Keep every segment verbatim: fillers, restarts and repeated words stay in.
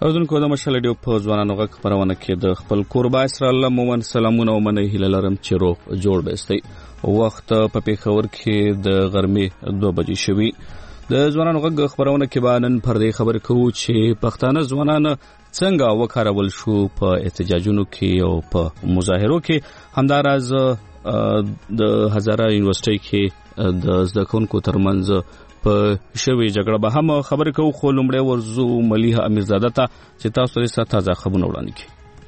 اوردونکو د مشال ډیو په ځوانانو غږ خبرونه کې د خپل قربا اسرائیل مومن سلامونه ومنه هیله لرم چې روغ جوړ بستي. وخت په پیښور کې د غرمې دوه بجې شوي. د ځوانانو غږ خبرونه کې باندې پر دې خبر کوو چې پښتانه ځوانان څنګه وکارول شو په احتجاجونو کې او په مظاهرو کې. همداراز د هزاره یونیورسيټي کې د زده کوونکو ترمنځ په شوی جګړه به هم خبرې کوو، خو لومړی ورزو ملیحه امیرزاده ته چې تاسو لري ست تازه خبرونه وړاندې کړي.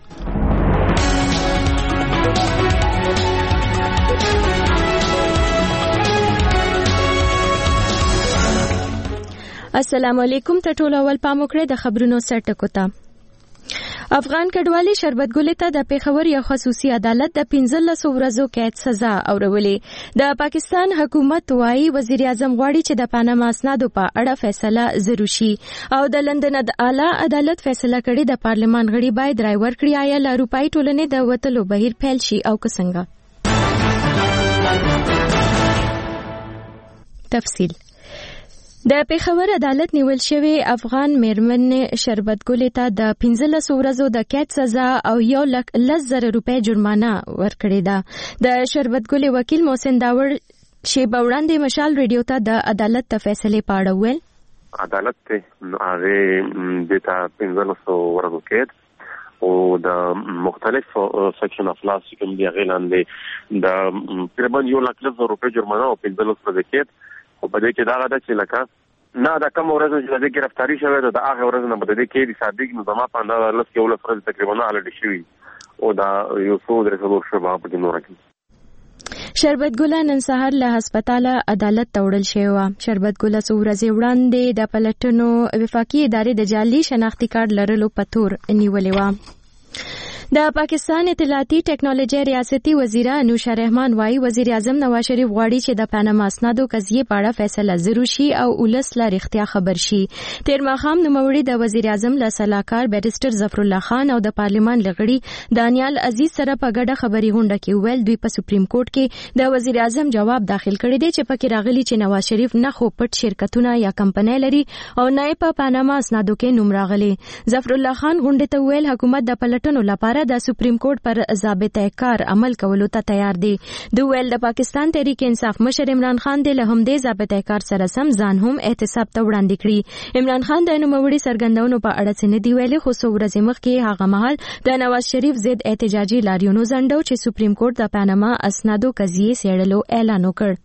السلام علیکم. ته ټول اول پام وکړئ د خبرونو سرټکو ته. افغان کډوالي شربت ګل ته د پیښور یو خصوصي عدالت د پنځلس ورځو قید سزا اورولې. د پاکستان حکومت وايي وزیر اعظم غواړي چې د پاناما اسنادو په اړه فیصله ضروري شي او د لندن د اعلی عدالت فیصله کړې د پارلمان غړي باید رای ورکړي آیا له اروپایي ټولنې د وتلو بهیر پیل شي او که څنګه. تفصیل د پیښور عدالت نیول شوی افغان میرمن شربت ګل ته د پنځلس ورځو د قید سزا او یو لک لس زره روپۍ جرمانه ورکړې ده. د شربت ګل وکیل محسن داور شیبه وړاندې مشال ریډیو ته د عدالت د فیصلې په اړه وویل. عدالت ته هغه د تا پنځلس ورځو قید او د مختلف سیکشن اف لا کوم دی غیلاندې د تقریبا یو لک لس زره روپۍ جرمانه او پنځلس ورځې قید. او په دې کې دا غدا چې لکه نه دا کوم ورځ چې د گرفتاری شوه د هغه ورځ نه بده کې د صادق نظام په اندازه لس کې ولس ورځ تقریبا نه لړ شي او دا یو څو درې شوه په دې نور کې. شربت ګل نن سهار له هسپتال عدالت ته وړل شوی و. شربت ګل څو ورځې وړاندې د پلټنو وفاقي ادارې د جعلي شناختی کارت لرلو په تور نیولې و. د پاکستان اطلاعاتي ټیکنالوژي ریاستي وزیر انوشا رحمان وايي وزیر اعظم نواز شریف غواړي چې د پاناما اسنادو قضیه په اړه فیصله ضروري شي او ولس لا رښتیا خبر شي. تیر ماښام نوموړي د وزیر اعظم له سلاکار بیرسټر ظفر الله خان او د پارلیمان لغړي دانیال عزیز سره په ګډه خبري غونډه کې ویل دوی په سپریم کورټ کې د وزیر اعظم جواب داخل کړی دی چې پکې راغلي چې نواز شریف نه خو پټ شرکتونه یا کمپنۍ لري او نه په پاناما اسنادو کې نوم راغلي. ظفر الله خان غونډه ته ویل حکومت د پلټنو لپاره د سپریم کورټ پر ضابطه کار عمل کولو ته تیار دی. د ویل د پاکستان تحریک انصاف مشر عمران خان د له همدې ضابطه کار سره سم ځان هم احتساب ته وړاندې کړی. عمران خان د نوموړي سرګندونو په اړه څه نه دی ویلي، خو څو ورځې مخکې هغه مهال د نواز شریف ضد احتجاجي لاریونونو ځنډو چې سپریم کورټ د پاناما اسنادو قضیې څېړلو اعلان وکړ.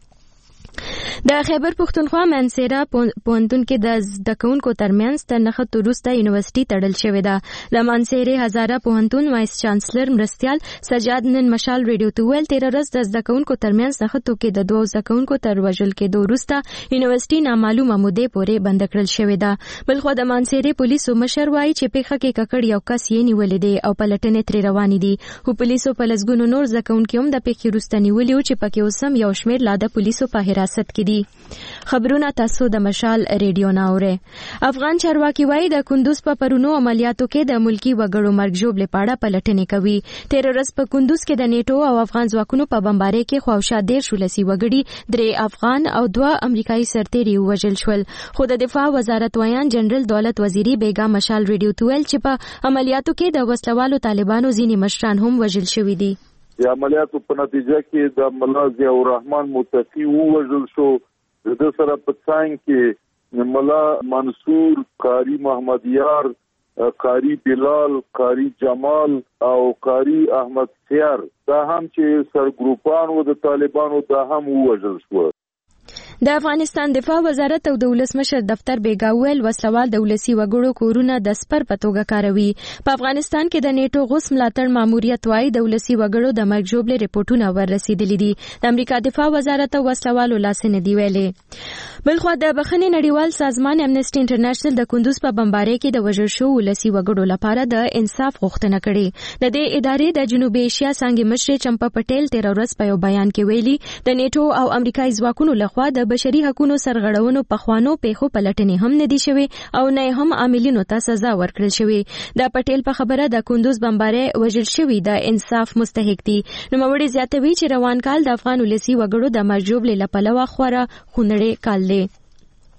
د خیبر پښتونخوا منصیره پوهنتون کې د زده کوونکو ترمنځ تر نښتو وروسته یونیورسيټي تړل شوې ده. له منصیرې هزاره پوهنتون وایس چانسلر مرستیال سجاد نن مشال ریډیو ته ویل تېره ورځ د زده کوونکو ترمنځ نښتو کې د دوو زده کوونکو تر وژل کېدو وروسته یونیورسيټي نامعلومه مودې پورې بند کړل شوې ده. بلخوا د منصیرې پولیسو مشر وایي چې پیښه کې ککړ یو کس یې نیولې دی او پلټنې ترې روانې دي. خو پولیسو په لسګونو نور زده کوونکي هم د پیښې وروسته نیولي وو چې پکې اوس هم یو شمېر لا د پولیسو په حراست کې دي. خبرونه تاسو د مشال ریډیو نه اورئ. افغان چارواکي وایي د کندوز په پرونو عملیاتو کې د ملکی وګړو مرګ ژوبلې په اړه پلټنې کوي. تېره ورځ په کندوز کې د نیټو او افغان ځواکونو په بمبارۍ کې خواوشا دېرش ولسي وګړي، درې افغان او دوه امریکایي سرتېري ووژل شول. خو د دفاع وزارت ویان جنرال دولت وزیري بیګا مشال ریډیو ته ویل چې په عملیاتو کې د وسلوالو طالبانو ځینې مشران هم وژل شوي دي. د عملیاتو په نتیجه کې د ملا ضیاء الرحمن متقي ووژل شو. د سره په څنګ کې ملا منصور، قاری محمد یار، قاری بلال، قاری جمال او قاری احمد سیار دا هم چې سرګروپان و د طالبانو دا هم ووژل شو. د افغانستان دفاع وزارت او د ولسمشر دفتر بیګا ویل وسلوال د ولسي وګړو کورونه د سپر په توګه کاروي. په افغانستان کې د نیټو غوث ملاتړ ماموریت وايي د ولسي وګړو د مرګ ژوبلې ریپورتونه ورسېدلي دي. د امریکا دفاع وزارت او وسلوالو لاس نه دی ویلي. بلخوا د بخښنې نړیوال سازمان امنیسټي انټرنیشنل د کندوز په بمبارۍ کې د وژل شوو ولسي وګړو لپاره د انصاف غوښتنه کړې. د دې ادارې د جنوبي ایشیا څانګې مشر چمپا پټیل تېره ورځ په یو بیان کې ویلي د نیټو او امریکایي ځواکونو لخوا د بشري حقوقو سرغړونو په خوانو پیښو پلټنې هم نه دي شوي او نه هم عاملینو ته سزا ورکړل شوې. د پټیل په خبره د کندوز بمبارۍ وژل شوي د انصاف مستحق دي. نوموړي زیاتوي چې روان کال د افغان ولسي وګړو د مرګ ژوبلې له پلوه خورا خونړی کال دی.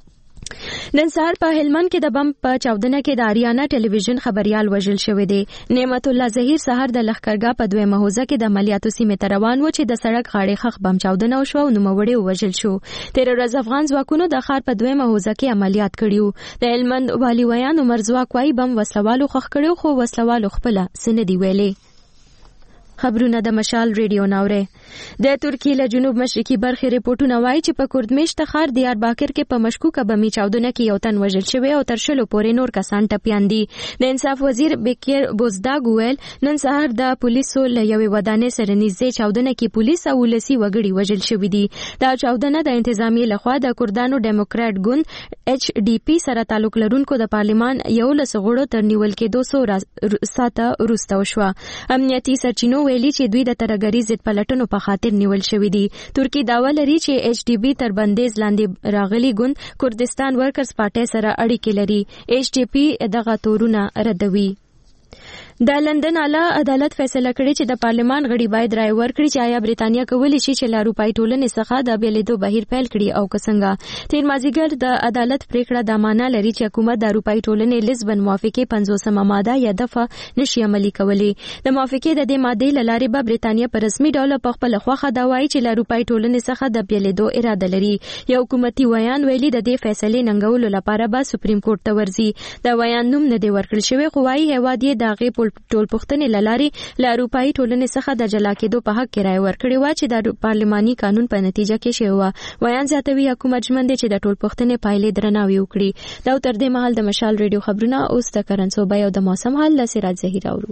نن سهار په هلمند کې د بم په چاودنه کې د اریانا ټلویزیون خبريال وژل شوی دی. نعمت الله ظهیر سهار د لښکرګاه په دویمه حوزه کې د عملیاتو سیمې ته روان و چې د سړک غاړې خخ بم چاودنه وشوه او نوموړی وژل شو. تیر ورځ افغان ځواکونو د ښار په دویمه حوزه کې عملیات کړیو. د هلمند والي ویان عمر ځواک وايي بم وسلوالو خخ کړیو خو وسلوالو خپله څه نه دي ویلي. خبرونه د مشال ریډیو ناوره. د ترکیې له جنوب مشرقي برخې ریپورتونه وایي چې په کوردمشت ښار دیارباکر کې په مشکوکه بمي چاودنه کې یو تن وژل شوی او تر شلو پورې نور کسان ټپیان دي. د انصاف وزیر بکیر بوزداګ ویل نن سهار د پولیسو له یوې ودانۍ سره نږدې چاودنه کې پولیس او ولسي وګړي وژل شوي دي. دا چاودنه د انتظامیې لخوا د کوردانو ډیموکراټ ګوند ایچ ډي پی سره تعلق لرونکو د پارلمان یولس غړو تر نیول کېدو څو ساعته وروسته وشوه. امنیتي سرچینو ویلي چې دوی د ترهګرۍ ضد پلټنو په خاطر نیول شوي دي. ترکیه دعوه لري چې ایچ ډي بي تر بندیز لاندې راغلي ګوند کردستان ورکرز پارټۍ سره اړیکې لري. ایچ ډي پي دغه تورونه ردوي. د لندن اعلی عدالت فیصله کړې چې د پارلمان غړي باید رائے ورکړي چې آیا برېټانیا کولی شي چې له اروپایي ټولنې څخه د بېلېدو بهیر پیل کړي او که څنګه. تیر مازدیګر د عدالت پریکړه دا معنا لري چې حکومت د اروپایي ټولنې لیزبن موافقې پنځوسمه ماده یا دفعه نشي عملي کولی. د موافقې د دې مادې له لارې به برېټانیا په رسمي ډول په خپله خوښه دا وایي چې له اروپایي ټولنې څخه د بېلېدو اراده لري. یو حکومتي ویان ویلي د دې فیصلې ننګولو لپاره به سپریم کورټ ته ورځي. د ویان نوم نه دی ورکړل شوی خو وایي هېواد یې د هغې ټولپوښتنې له لارې له اروپایي ټولنې څخه د جلا کېدو په حق کې رایه ورکړې وه چې د پارلماني قانون په نتیجه کې شوې وه. ویان زیاتوي حکومت ژمن دی چې د ټولپوښتنې پایلې درناوی وکړي. دا تر دې مهال د مشال ریډیو خبرونه. اوس د کرنسو بیې او د موسم حال له سراج زهیر اورو.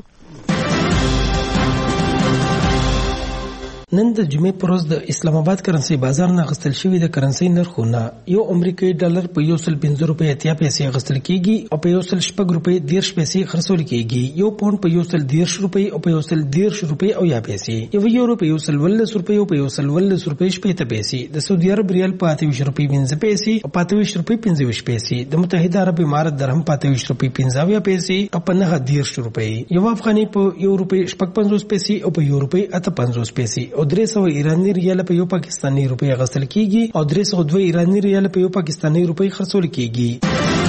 نن د جمعې پر ورځ د اسلام آباد کرنسي بازار نه غستل شوی د کرنسي نرخونه یو امریکایي ډالر په یو سل پنځه روپۍ اتیا پیسې غستل کیږي او په یو سل شپږ روپۍ دیرش پیسې خرڅول کیږي. یو پاونډ په یو سل دیرش روپۍ او په یو سل دیرش روپۍ او یا پیسې. یو یورو په یو سل ولس روپۍ او په یو سل ولس روپۍ شپېته پیسې. د سعودي عرب ریال په اته ویشت روپۍ پنځه پیسې او په اته ویشت روپۍ پنځه ویشت پیسې. د متحده عرب امارات درهم په اته ویشت روپۍ پنځه اویا پیسې او په نهه دیرش روپۍ. یو افغاني په یو روپۍ شپږ پنځوس پیسې او په یو روپۍ اته پنځوس پیسې. او درې سوه ایراني ریال په یو پاکستاني روپۍ غستل کیږي او درې سوه دوه ایراني ریال په یو پاکستاني روپۍ خرڅول کیږي.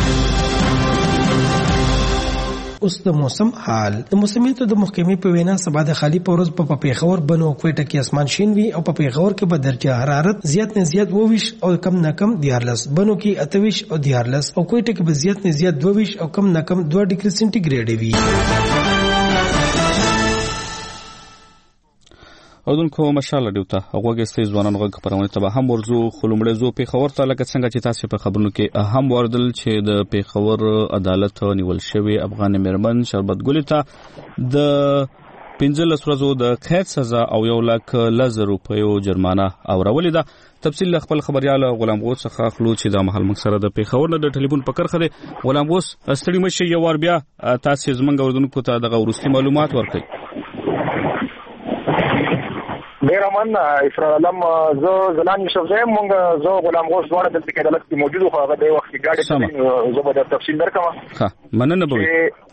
اوس د موسم حال. د موسمیاتو د محکمې په وینا سبا د خالی په ورځ په پیښور بنو کوټه کې اسمان شین وي او په پیښور کې به درجه حرارت زیات نه زیات وویش او کم نه کم دیارلس. بنو کې اته ویش او دیارلس او کوټه کې به زیات نه زیات دوه ویش او کم نه کم دوه ډیګري سنټیګریډ وي. اودونکو مشال ډیوته هغه ستې ځوانان غږ خبرونه ته هم ورزو خلومړې زو پیښور ته لکه څنګه چې تاسو په خبرونو کې هم وردل چې د پیښور عدالت نیول شوی افغان مرمن شربت ګل ته د پنځلس ورځو د قید سزا او یو لک لزر روپیو جرمانه اورولې ده. تفصیل خپل خبريال غلام غوث څخه خلو چې د محل مکسره د پیښور نه د ټلیفون په کرخه ده. غلام غوث ستړي مشه یو ور بیا تاسو زمونږ وردونکو ته دغه ورستي معلومات ورکړئ. ډیر من افراد علم زه زلان یوسف زایم مونږ زه غلام غوث دواړه دلته کې عدالت کې موجود خو هغه د وخت ګاډي زه به د تفصیل درکم. ها مننه به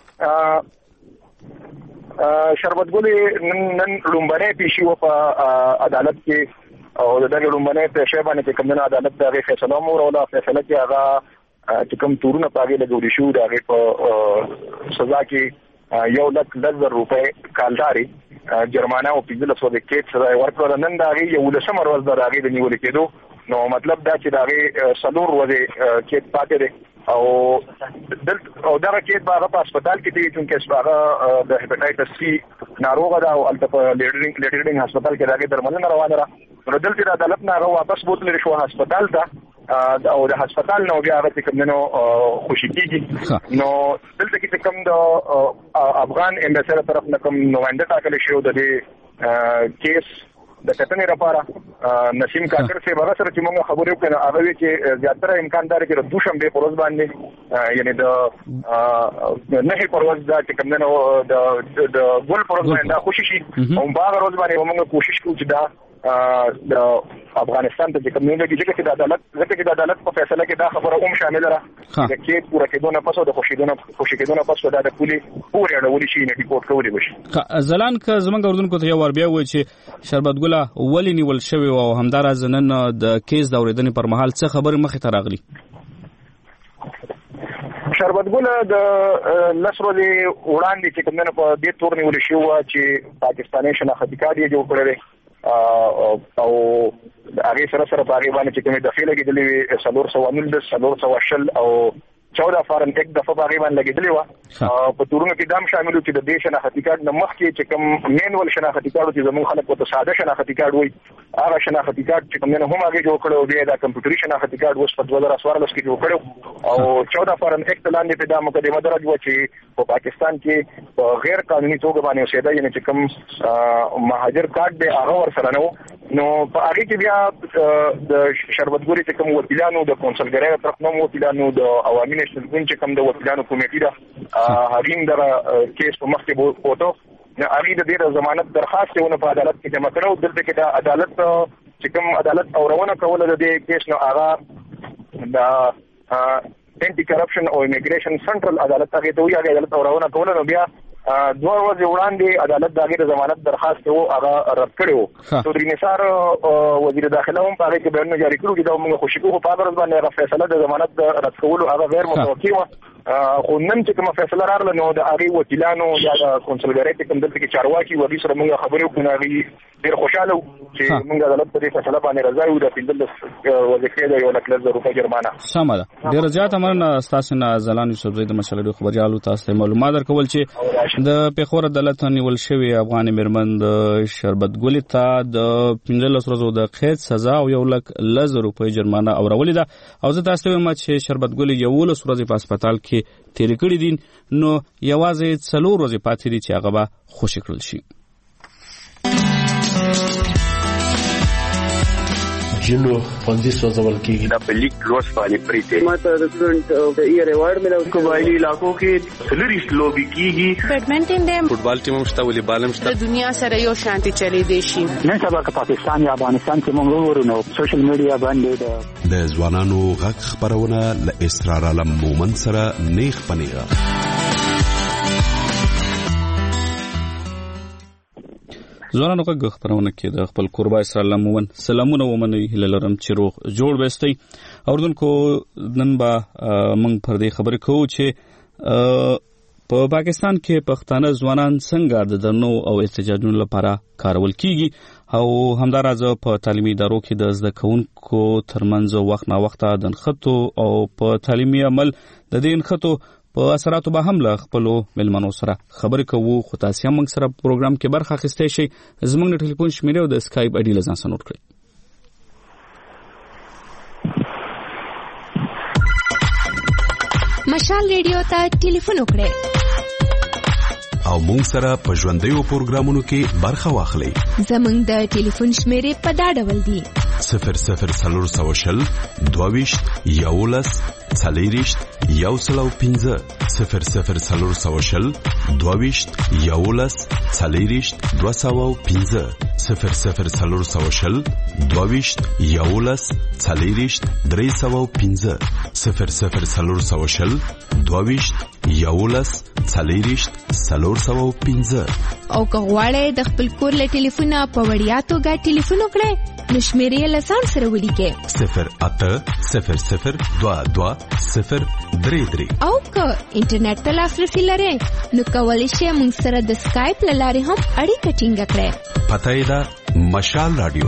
شربت ګلې نن لومبنه پیشي و په عدالت کې او دغه لومبنه په شی باندې چې کومه عدالت دغه فیصله مو وروله فیصله کې هغه چې کوم تورونه پاګې لګولې شو دغه په سزا کې یو لک لزر روپۍ کالداري جرمانه او پنځلس سوه د کېټ سزا ورکړه. نن دا غي یو لسم ورځ د راغي د نیول کېدو نو مطلب دا چې دا غي سلور ورځې کېټ پاتې دي او دل او دا کېټ باغ په هسپتال کې دي چې هغه د هپاتایټس سی ناروغه ده او الته په لیډرینګ لیډرینګ هسپتال کې راغی درملنه روانه ده. نو دلته د عدالت نه واپس بوتل شو هسپتال ته او د هسپتال نو بیا هغه کوم نو خوشی کیږي. نو دلته کې کوم د افغان امبیسډر طرف نه کوم نمائنده ټاکل شو د دې کیس د کتنې لپاره نسیم کاکر سے هغه سره چې موږ خبرې وکړو هغه چې زیاتره امکان لري چې د دوشنبه پر ورځ باندې یعنی د نه پر ورځ دا چې کوم نو د د ګل پر ورځ باندې خوشی شي او باغ ورځ باندې موږ کوشش کوو چې دا د افغانستان ته کوم نه کېږي چې د عدالت ځکه چې د عدالت په فیصله کې دا خبره هم شامل ده چې کې پوره کېدو نه پس او د خوشیدونه خوشیدونه پس دا د پولی پوره اړول شي نه ریپورت کولی وشي. ځلان ک زمونږ اردوونکو ته یو ور بیا و چې شربت ګله ولی نیول شوی او همدار ځنن د کیس د اوریدنې پر مهال څه خبره مخې ته راغلی. شربت ګل د لسرولې وړاندې چې کومنه په دې تور نیول شو چې پاکستاني شناختی کارت یې جوړ کړی او هغه سره سره په هغه باندې چې کومه دفعه لګیدلې څلور سوه نولس څلور سوه شل او چودہ فارن یک دفعه باغې باندې لګیدلې و په تورونو کې دام شامل چې د دې شناختی کارت نه مخکې چې کوم مینول شناختی کارت چې زموږ خلک په ساده شناختی کارت وایي هغه شناختی کارت چې کوم نه هم هغه جوړ کړو دی دا کمپیوټري شناختی کارت اوس په دوه زره څوارلس کې جوړ کړو او چودہ فارن یک لاندې په دا مقدمه درج و چې په پاکستان کې په غیر قانوني توګه باندې اوسېدا یعنی چې کوم مهاجر کارت دی هغه ورسره نو نو په هغه کې بیا د شربتګوري چې کوم وکیلانو د کونسلګرۍ طرف نوم وکیلانو د عوامي نېشنل ګوند چې کوم د وکیلانو کمیټې ده هغه د کیس په مخ کې بوته هغه د دې زمانت درخواست ونه په عدالت کې جمع کړو دلته کې د عدالت چې کوم عدالت اورونه کوله د دې کیس نو هغه د انټي کرپشن او امیګریشن سنټرل عدالت هغه ته وی هغه عدالت اورونه کوله نو بیا دوه ورځې وړاندې عدالت دغه د ضمانت درخواست وو هغه رد کړو چودري نثار وزیر داخله هم په هغه کې بیان جاری کړو چې دا موږ خوشی کوو په هغه ورځ باندې هغه فیصله د ضمانت رد کولو هغه غیر متوقع و خو نن چې کومه فیصله راغله نو د هغه وکیلانو یا د کونسلګرۍ ته کوم دلته کې چارواکي وږي سره موږ خبرې وکړو هغه ډېر خوشاله چې موږ عدالت په دې فیصله باندې راضي یو د پندل وظیفې د یو لک لزر روپۍ جرمانه سمه ده ډېر زیات مننه تاسو نه زلان یوسف زید مشالډو خبريالو تاسو معلومات درکول چې د پیښور عدالت نیول شوی افغان میرمن د شربت ګل ته د پنځلس ورځو د قید سزا او یو لک لزر روپۍ جرمانه اورولې ده او زه تاسو ته وایم چې شربت ګل یو لس ورځې په هسپتال کې تیر کړی دي نو یوازې څلور ورځې پاتې دي چې هغه به خوشی کړل شي جنو خوندې سوځول کېږي د پلیک لوس باندې پریته ماته د سټوډنټ د ایئر ایوارډ ملو قبایلی علاقو کې سلریس لوبي کیږي بیډمنټن دې فوټبال ټیم هم شته ولې بالم شته د دنیا سره یو شانتي چلی دی شي نن سبا که پاکستان یا افغانستان کې موږ ورونو سوشل میډیا باندې د ځوانانو غږ خبرونه ل اسرار علم مومن سره نیخ پنیغه ځوانانو غږ خبرونه کې د خپل قربا اسرائیل مومن سلامونه ومني هللرم چې روغ جوړ وستي اوردونکو نن با موږ پر دې خبرې کوو چې په پاکستان کې پښتانه ځوانان څنګه د دنو او احتجاجونو لپاره کارول کیږي او همداراز په تعلیمي ادارو کې د زده کوونکو ترمنځ وخت نا وخت د نخښتو او په تعلیمي عمل د دې نخښتو په اثراتو به هم له خپلو ملمنو سره خبرې کوو خو تاسو هم موږ سره پروګرام کې برخه اخیستی شئ زموږ د ټلیفون شمیرې او د اسکایپ آی ډي له ځان سره نوټ کړئ مشال ریډیو ته ټلیفون وکړئ او موږ سره په ژوندیو پروګرامونو کې برخه واخلئ زموږ د ټلیفون شمیرې په دا ډول دي صفر صفر څلور سوه شل دوه ویشت یولس څلېرویشت یو سل او پنځه صفر صفر څلور سوه شل دوه ویشت یولس څلېرویشت دوه سوه او پنځه صفر صفر څلور سوه شل دوه ویشت یولس څلېرویشت درې سوه او پنځه صفر صفر څلور سوه شل دوه ویشت یولس څلېرویشت څلور سوه او پنځه او که غواړئ د خپل کور له ټلیفونه په وړیا توګه ټلیفون وکړئ نو شمیرې یې له ځان سره ولیکئ صفر اته صفر صفر دوه دوه صفر درې درې او که انټرنیټ ته لاسرسي لرئ نو کولی شئ موږ سره د سکایپ له لارې هم اړیکه ټینګه کړئ پته یې ده مشال راډیو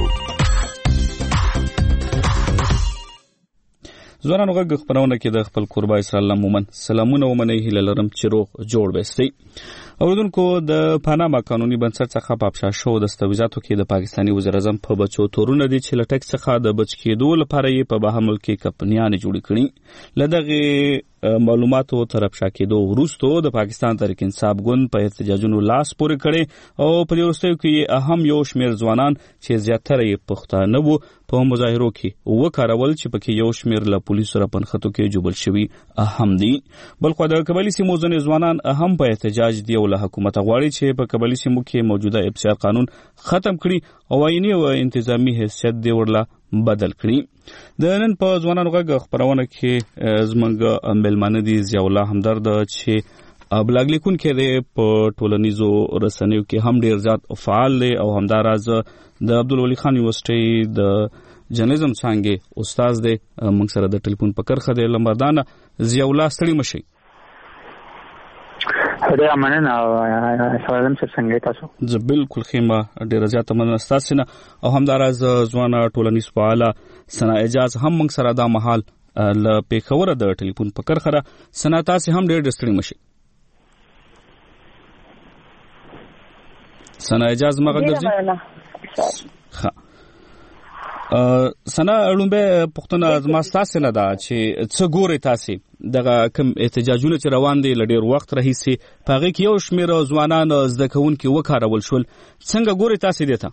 ځوانانو غږ خبرونه کې د خپل قربا اسرائیل مومن سلامونه ومني هللرم چې روغ جوړ وستي اوردونکو د پاناما قانوني بنسټ څخه په افشا شو دستاویزاتو کې د پاکستاني وزیر اعظم په بچو تورونه دي چې لټک څخه د بچ کېدو لپاره یې په بهر ملک کې کمپنیانې جوړې کړې لدغه معلوماتو تر افشا کېدو وروسته د پاکستان تحریک انصاف ګوند په احتجاجونو لاس پورې کړي او په دې وروستیو کې اهم یو شمېر ځوانان چې زیاتره یې پښتانه وو په مظاهرو کې وکارول چې پکې یو شمېر له پولیسو سره په نښتو کې جوړل شوي اهم دي بلخو د قبایلي سیمو ځینې ځوانان هم په احتجاج دی او له حکومت غواړي چې په قبایلي سیمو کې موجوده ابصار قانون ختم کړي او آئینی او انتظامی حیثیت دی ورله بدل کړي د نن په ځوانانو غږ خبرونه کې زمونږ ملمانه دي ضیاء الله همدرد چې بلاګلیکون کې دی په ټولنیزو رسنیو کې هم ډیر زیات فعال دی او همداراز د عبدالولي خان یونیورسيټي د جرنالیزم څانګې استاد دی موږ سره د ټلیفون په کرخه دی لمبردان ضیاء الله ستړي مشي. خدای امانه سلام سره څنګه تاسو؟ زه بالکل خیمه ډیره زیاته مننه تاسو نه او همداراز ځوان ټولنیز فعال سنا اعجاز هم موږ سره دا مهال ل پیښور د ټلیفون په کرخره سنا تاسو هم ډیر ډستړي مشي. سنا اعجاز مغه ګرځي. ها سنا لومبه پښتنه زما تاسو نه دا چې څه ګوري تاسو دغه کوم احتجاجونه چې روان دي لډیر وخت راهیسي پاغه کې یو شمیر ځوانان زده کوونکي وکارول شول څنګه ګوري تاسو دې ته؟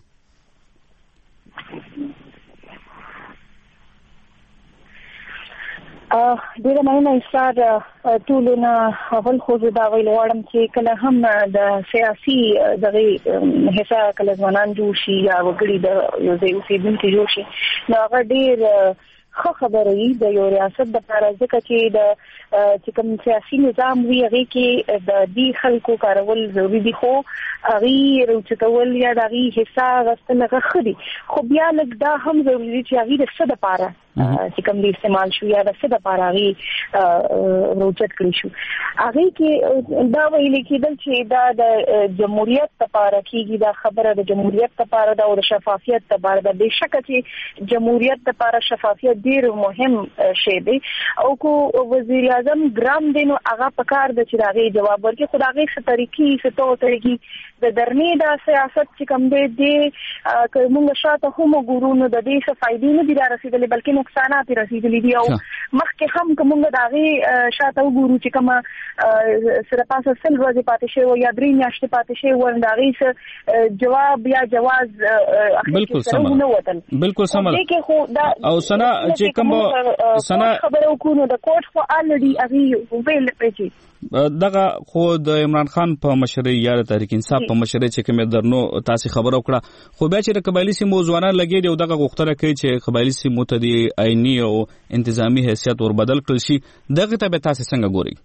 ډیره مننه استاد ټول نه اول خو دا ویل غواړم چې کله هم د سیاسي دغه حصہ کله ځوانان جوړ شي یا وګړي د یو ځای اوسېدونکي جوړ شي نو هغه ډیر ښه خبره وي د یو ریاست دپاره ځکه چې د چې کوم سیاسي نظام وي هغې کې د دې خلکو کارول ضروري دي خو هغې راوچتول یا د هغې حصه اخیستل هغه ښه دي خو بیا لږ دا هم ضروري دي چې هغې د څه دپاره چې کوم دې استعمال شو یا د څه دپاره هغې راوچت کړي شو هغې کې دا ویلې کېدل چې دا د جمهوریت دپاره کېږي دا خبره د جمهوریت دپاره ده او د شفافیت دپاره ده بېشکه چې جمهوریت دپاره شفافیت ډېر مهم شی دی او کو وزیر اعظم ګرام دی نو هغه پکار د چې د هغې جواب ورکړي خو د هغې څه طریقې څه طور طریقې د درنې دا سیاست چې کوم دی دې که موږ شاته هم وګورو نو د دې څه فایدې نه دي را رسېدلې بلکې نقصانات یې رسېدلي دي او مخکې هم که موږ د هغې شاته وګورو چې کومه سره پاسه سل ورځې پاتې شوی یا درې میاشتې پاتې شوی ول د هغې څه جواب یا جواز بالکل سمه بالکل سمه او سنا چې کوم سنا خبره وکړو نو د کوټ خو الریډي هغې ویل پېچي دغه خو د عمران خان په مشرۍ یا د تحریک انصاف په مشرۍ چې کومې درنو تاسو خبره وکړه خو بیا چې د قبایلي سیمو ځوانان لګېدي او دغه غوښتنه کوي چې قبایلي سیمو ته د آئیني او انتظامي حیثیت ور بدل کړل شي دغه ته به تاسو څنګه ګورئ؟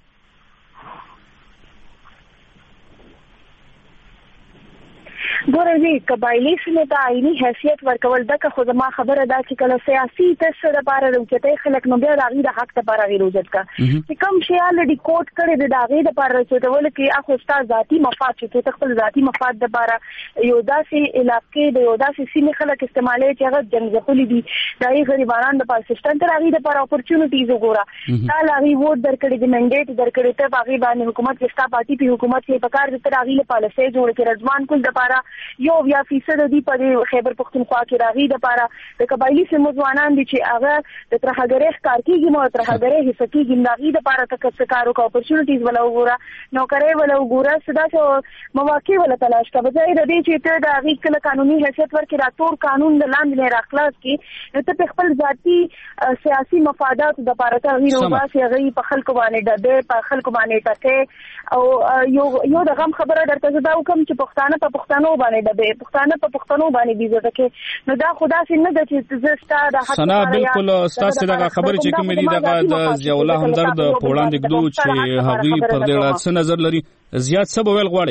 ګورئ قبایلي سیمو ته آئیني حیثیت ورکول دغه خو زما خبره ده چې کله سیاسي څه دپاره راوچتئ خلک نو بیا د هغې د حق دپاره هغې راوچت کړه چې کوم شی الرډي کوټ کړی دی د هغې دپاره راوچتولو کې هغه ستا ذاتي مفاد چې ته خپل ذاتي مفاد دپاره یو داسې علاقې د یو داسې سیمې خلک استعمالوي چې هغه جنګ ځپلي دي د هغې غریبانان دپاره سیسټم ته د هغې دپاره اپورچونټیز وګوره تا له هغې ووټ درکړی د منډیټ درکړی ته په هغې باندې حکومت کې ستا پارټي په حکومت کې په کار دی ته د هغې له پالیسۍ جوړه کړې رضوان کل دپاره یو بیا فیصد دی په خیبر پختونخوا کې راغی د پاره د قبایلی سیمو ځوانان دي چې هغه د ترهګرۍ ښکار کېږي نو ترهګرۍ حصه کېږي نو هغې دپاره ته که څه کار وکړه اپورچونټیز وله وګوره نوکرۍ وله وګوره څه داسې مواقع وله تلاش کړه بجای د دې چې ته د هغې کله قانوني حیثیت ورکړې را تور قانون د لاندې نه راخلاص کړي نو ته په خپل ذاتي سیاسي مفاداتو دپاره ته هغې راوباسې هغې په خلکو باندې ډبې په خلکو باندې ټکې او یو د غم خبره درته زه دا وکړم چې پښتانه په پښتنو باندې ډبې پښتانه په پښتنو باندې بیزه کې نو دا خدا سي نه د چې زه ستا د حق سنا بالکل ستاسو دغه خبرې چې کومې دي دغه د ضیاء الله همدرد په وړاندې ګدو چې هغوی پر دې اړه څه نظر لري زیات څه به ویل غواړئ؟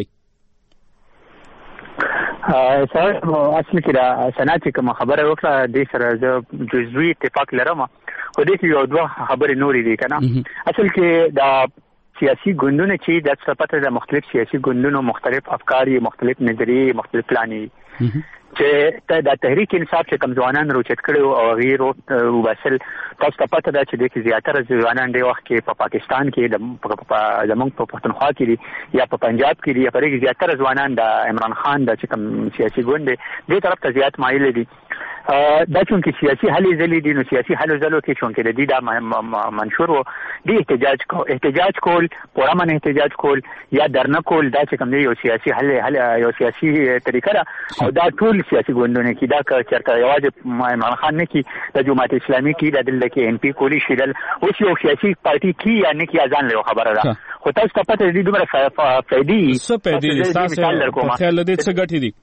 صاحب اصل کې دا سنا چې کومه خبره وکړه دې سره زه جزوي اتفاق لرم خو دې کې یو دوه خبرې نورې دي که نه اصل کې دا سیاسي ګوندونه چې د څپته د مختلف سیاسي ګوندونو مختلف افکار مختلف نظریې مختلف پلانې چې د تحریک انصاف چې کوم ځوانان راوچت کړي او هغې وباسل تاسو ته پته ده چې د کې زیاتره ځوانان ډېر وخت کې په پاکستان کې زموږ په پښتونخوا کې دي یا په پنجاب کې دي یا په دې کې زیاتره ځوانان د عمران خان د چې کوم سیاسي ګوند دی دې طرف ته زیات مایل دي دا چونکې سیاسي هلې ځلې دي نو سیاسي هلو ځلو کې چونکې د دې دا منشور و دې احتجاج کو احتجاج کول پوره من احتجاج کول یا درنه کول دا چې کوم دی یو سیاسي هل یو سیاسي طریقه ده او دا ټول سیاسي ګوندونه کې دا که چېرته یوازې عمران خان نه کړي د جماعت اسلامي کې د دلته کې ایم پي کولی شي دل اوس یو سیاسي پارټي کې یا نه کې ځان له خبره ده خو تاسو ته پته دي دومره فایدې څه فایدې دي ستاسو په خیال دې څه ګټې دي؟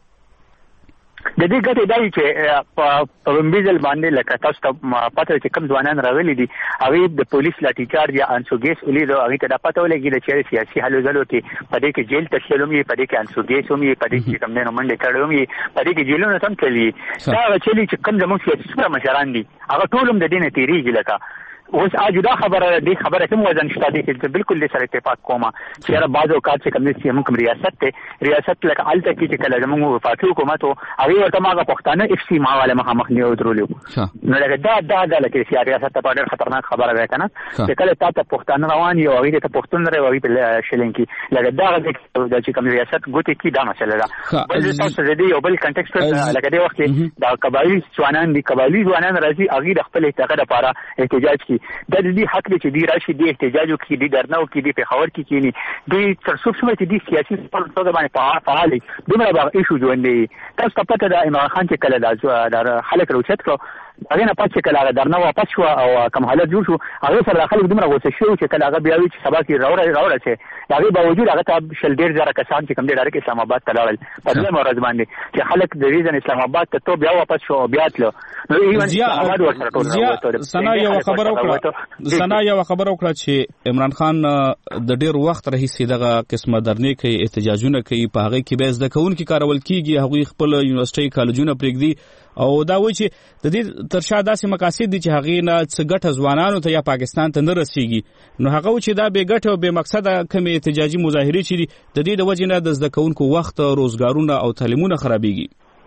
د دې ګټې دا چې په بمبیزل باندې لکه تاسو ته پته چې کوم ځوانان راغلي دي هغې د پولیس لاټي چارج یا انسوګیس ولیدو هغې ته دا پته ولګېده چې سیاسي هلو ځلو کې په دې کې جیل تشکیل هم وي په دې کې انسوګیس هم وي په دې کې کوم دی نو منډې کړی هم وي په دې کې جیلونه هم تللي دا هغه چلي چې کوم زموږ سیاسي څومره مشران دي هغه ټول هم د دې نه تېرېږي لکه اوس اجدا خبره دې خبره کوم وزن شته دې چې بالکل دې سره اتفاق کومه چې را بعض اوقات چې کوم چې موږ ریاست ته ریاست لکه الته کې چې کله موږ وفاقي حکومت او هغه ورته ماغه پښتانه اف سی ماواله مخ مخ نیو درولو نو لکه دا دا د لکه چې ریاست ته ډېر خطرناک خبره ده کنه چې کله تاسو پښتانه روان یو هغه ته پښتون روي په شلنکی لکه دا د چې کوم ریاست ګوتې کې دا مسله ده بل تاسو دې یو بل کنټکسټ لکه دې وخت دا قبایلی ځوانان دي قبایلی ځوانان راځي هغه د خپل اعتقاد لپاره احتجاج کوي د دې حق دی چې دی راشي دی احتجاج وکړي دی درنه وکړي دی په خبر کې کینی دی تر څو چې دی سیاسي په توګه باندې فعال دي دومره به ایشو ژوندې تاسو ته پته ده عمران خان چې کله د خلک روچت کړو هغه نه پاتې کله درنه واپس شو او کوم حالت جوړ شو هغه سره خلک دومره غوسه شو چې کله هغه بیا وی چې سبا کې راوړل راوړل چې هغه باوجود هغه ته شل ډیر زره کسان چې کوم دی ډایرک اسلام آباد ته لاړل په دې مرز باندې چې خلک د ریزن اسلام آباد ته تو بیا واپس شو بیا تلو نو ایون اسلام آباد ورسره ټول سنا یو خبر وکړه سنا یو خبر وکړه چې عمران خان د ډیر وخت راهیسې دغه قسمه درنې کوي احتجاجونه کوي په هغه کې به زده کوونکي کارول کیږي هغه خپل یونیورسيټي کالجونه پرېږدي او دا وایي چې د دې ترشا داسې مقاصد دي چې هغه نه څه ګټه ځوانانو ته یا پاکستان ته نه رسیږي نو هغه چې دا به ګټه او به مقصد کوم احتجاجي مظاهره چي د دې د وجې نه د زده کوونکو وخت روزګارونه او تعلیمونه خرابېږي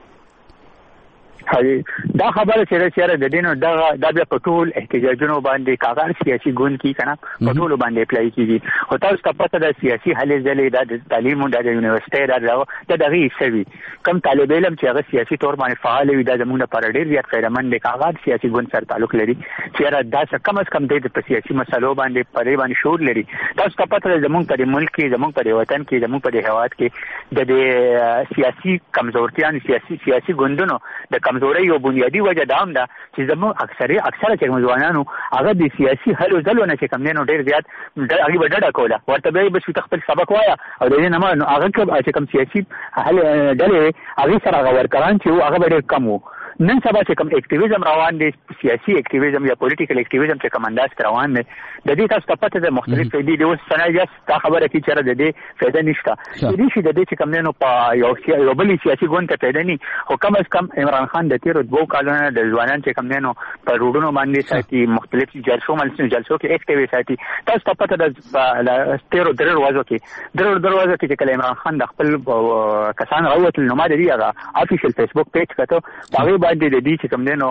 هاي دا خبره چې چیرې د دینو دا د بیا په ټول احتجاجونو باندې کاغذ سیاسي ګوند کی کنه په ټول باندې اپلای کیږي او تاسو ته پته ده سیاسي هلې ځلې د تعلیم او د یونیورسيټي د دغه سوي کم طالب علم چې هغه سیاسي تور باندې فعال وي د زموږ لپاره ډیر زیات فائدمن دي کاغذ سیاسي ګوند سره تعلق لري چې دا څه کم از کم د سیاسي مسلو باندې پرې باندې شور لري تاسو ته پته ده زموږ په ملک کې زموږ په وطن کې زموږ په هیواد کې د سیاسي کمزورتیان سیاسي سیاسي ګوندونو د کمزوري او بنیادی وجه دا هم ده چې زموږ اکثره اکثره چې ځوانانو هغه د سیاسي هلو ځلو نه چې کم نه ډیر زیات هغه به ډډه کوله ورته به بس خپل سبق وایا او د دې نه هغه چې کم سیاسي هل ډلې هغه سره هغه ورکران چې هغه ډیر کم وو نن سبا چې کوم اکټیویزم روان دي سیاسي اکټیویزم یا پولیټیکل اکټیویزم چې کوم انداز روان دي د دې تاسو ته پته ده مختلف دي د اوس سنایي تا خبره کی چې د دې فائدہ نشته د دې چې د دې چې کوم نه په یو یو بل سیاسي ګوند ته پیدا ني او کم از کم عمران خان د تیرو دوه کالونو د ځوانان چې کوم نه په روډونو باندې ساتي مختلف جلسو ملسو جلسو کې اکټیوي ساتي تاسو ته پته ده تیرو درو ورځو کې درو درو ورځو کې چې عمران خان د خپل کسان راوتل نو ما د دې هغه افیشل فیسبوک پیج کته هغه باندې د دې چې کوم دینو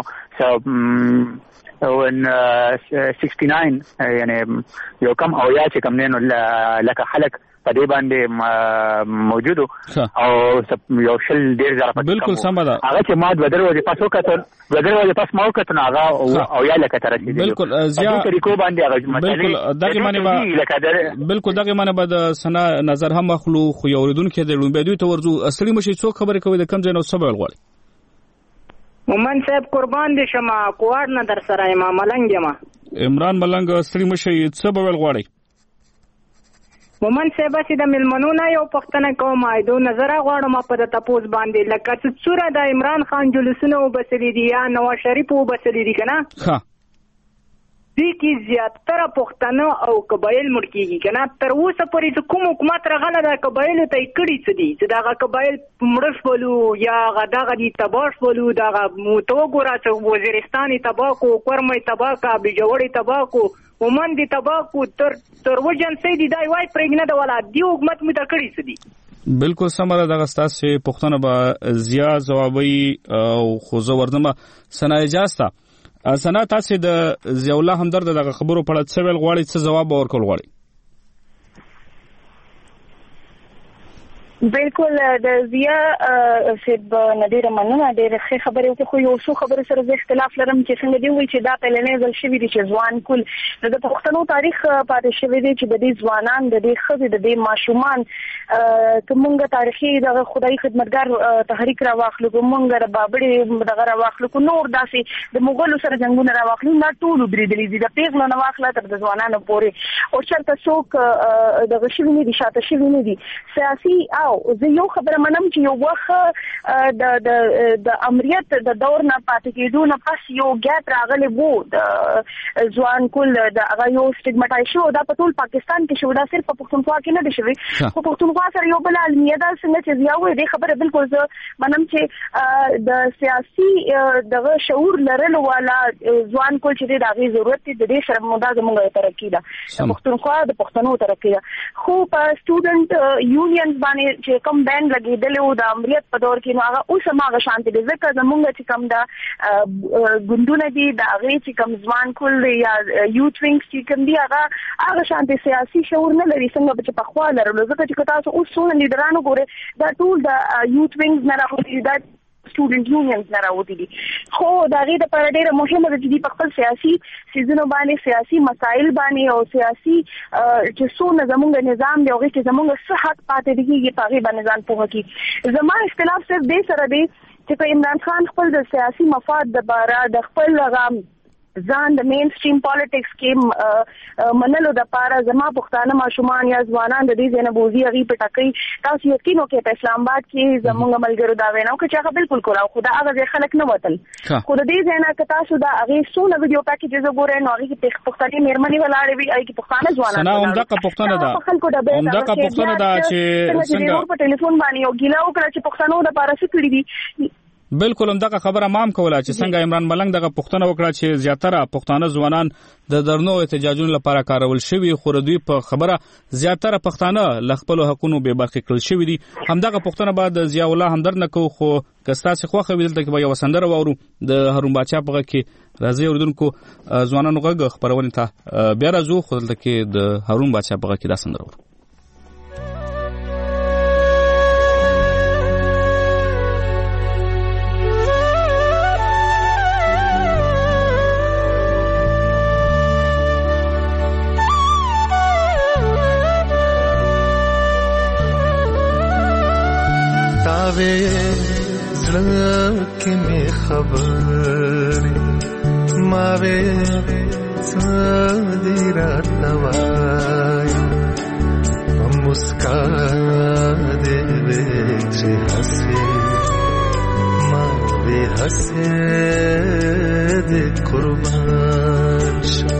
او ان سکسټي ناین یعنی یو کم او یا چې کوم دینو لکه خلک په دې باندې موجود او یو شل ډیر زره پاتې بالکل سم ده هغه چې ما د ودرو د پاسو کتل ودرو د پاس ما وکړ نو هغه او یا لکه تر رسیدل بالکل زیا طریقو باندې هغه بالکل دغه معنی بالکل دغه معنی به د سنا نظر هم مخلو خو یوریدونکو د لومبه دوی ته ورځو اصلي مشي څو خبره کوي د کم ځای نو سبب غواړي مومن صاحب قربان دي شمه کوار نه در سره ما ملنګ ما عمران ملنګ ستړي مشي څه به غواړي مومن صاحب چې د ملمنونه یو پښتنه کوم ایدو نظر غواړم په د تپوس باندې لکه چې څوره د عمران خان جلوسونه وبسلي دي یا نواز شریف وبسلي دي کنه ها دې کې زیاتره پښتنه او قبایل مړ کیږي کنه تر اوسه پورې چې کوم حکومت راغله د قبایل ته کړي څه دي چې دا قبایل مړش بولو یا غداغه دي تباش بولو دا موتو ګورا چې وزیرستاني تباکو کورمې تباکا بجوړي تباکو ومن دي تباکو تر تر وجن سي دي دای وای پرېګنه د ولا دی حکومت مت کړي څه دي بالکل سمره دغه ستاسو پښتنه به زیا جوابي او خو زو ورنمه سنا اجازه سنا تاسو د ضیاء الله همدرد دغه خبرو په اړه څه ویل غواړي څه جواب ورکول غواړي بالکل د ضیاء سب نادر مننه ډېر ښه خبرې وکړو خو یو څو خبرې سره زه اختلاف لرم چې څنګه دی وایي چې دا پلنې ځل شوی دي چې ځوان کول د پښتنو تاریخ پاتې شوی دی چې د دې ځوانان د دې خزې د دې ماشومان کومه تاریخي د خدای خدمتګار تحریک را واخلو کومه د بابړي دغه را واخلو کو نور داسې د مغولو سره جنگونه را واخلو نه ټول بریدلې دي د پیغلو نه واخله تر د ځوانانو پورې او چرته څوک د غشوی نه دي شاته شوی نه دي سیاسي او او زه یو خبره منم چې یو وخت د د د امریت د دور نه پاتې کېدو نه پس یو ګاپ راغلی وو د ځوان کول د هغه یو سټیګماټایز شو دا په ټول پاکستان کې شو دا صرف په پښتونخوا کې نه دی شوی خو پښتونخوا سره یو بل علمیه ده څنګه چې یو دې خبره بالکل زه منم چې د سیاسي دغه شعور لرلو والا ځوان کول چې د هغې ضرورت دی د دې سره موږ زموږ ترقي ده د پښتونخوا د پښتنو ترقي ده خو په سټوډنټ یونینز باندې چې کوم بند لګېدلی و د امریت په دور کې نو هغه اوس هم هغه شانتې دی ځکه زموږ چې کوم د ګوندونه دي د هغې چې کوم ځوان کول دی یا یوت وینګز چې کوم دي هغه هغه شانتې سیاسي شعور نه لري څنګه چې پخوا لرلو ځکه چې که تاسو اوس څونه لیډرانو ګورئ دا ټول د یوت وینګز نه راغلي دا سټوډنټ یونینز نه راوتي دي خو د هغې دپاره ډېره مهمه ده چې دوی په خپل سیاسي څیزونو باندې سیاسي مسایل باندې او سیاسي چې څونه زموږ نظام دی هغې کې زموږ څه حق پاتې دی کېږي په هغې باندې ځان پوهه کړي زما اختلاف صرف دې سره دی چې په عمران خان خپل د سیاسي مفاد دپاره د خپل هغه ځان د مین سټریم پالیټکس کې منلو دپاره زما پښتانه ماشومان یا ځوانان د دې ځای نه بوځي هغې په ټاکۍ تاسو یقین وکړئ په اسلام آباد کې زموږ ملګرو دا وینا وکړه چې هغه بالکل کولا خو د هغه ځای خلک نه وتل خو د دې ځای نه که تاسو د هغې څونه ویډیو پیکیجز وګورئ نو هغې کې پښتنې مېرمنې ولاړې وي هغې کې پښتانه ځوانان سنا همدغه پوښتنه ده همدغه پوښتنه ده چې څنګه په ټلیفون باندې یو ګیله وکړه چې پښتنو دپاره څه کړي دي بالکل هم دغه خبره مام کوله چې څنګه عمران ملنګ دغه پښتنه وکړه چې زیاتره پښتانه ځوانان د درنو احتجاجونو لپاره کارول شوي خو دوی په خبره زیاتره پښتانه له خپلو حقونو بې برخې کړل شوي دي همدغه پښتنه بعد ضیاء الله همدرد نه کوو خو که ستاسې خوښه وي دلته کې به یوه سندره واورو د هارون باچا په غږ کې راځئ اورېدونکو ځوانانو غږ خپرونې ته بیا راځو خو دلته کې د هارون باچا په غږ کې دا سندره واورو تاوے زړه کې مې خبرې ماوې څه دې راته وایي په مسکا دې وې چې هسې ماوې هسې دې قربان شم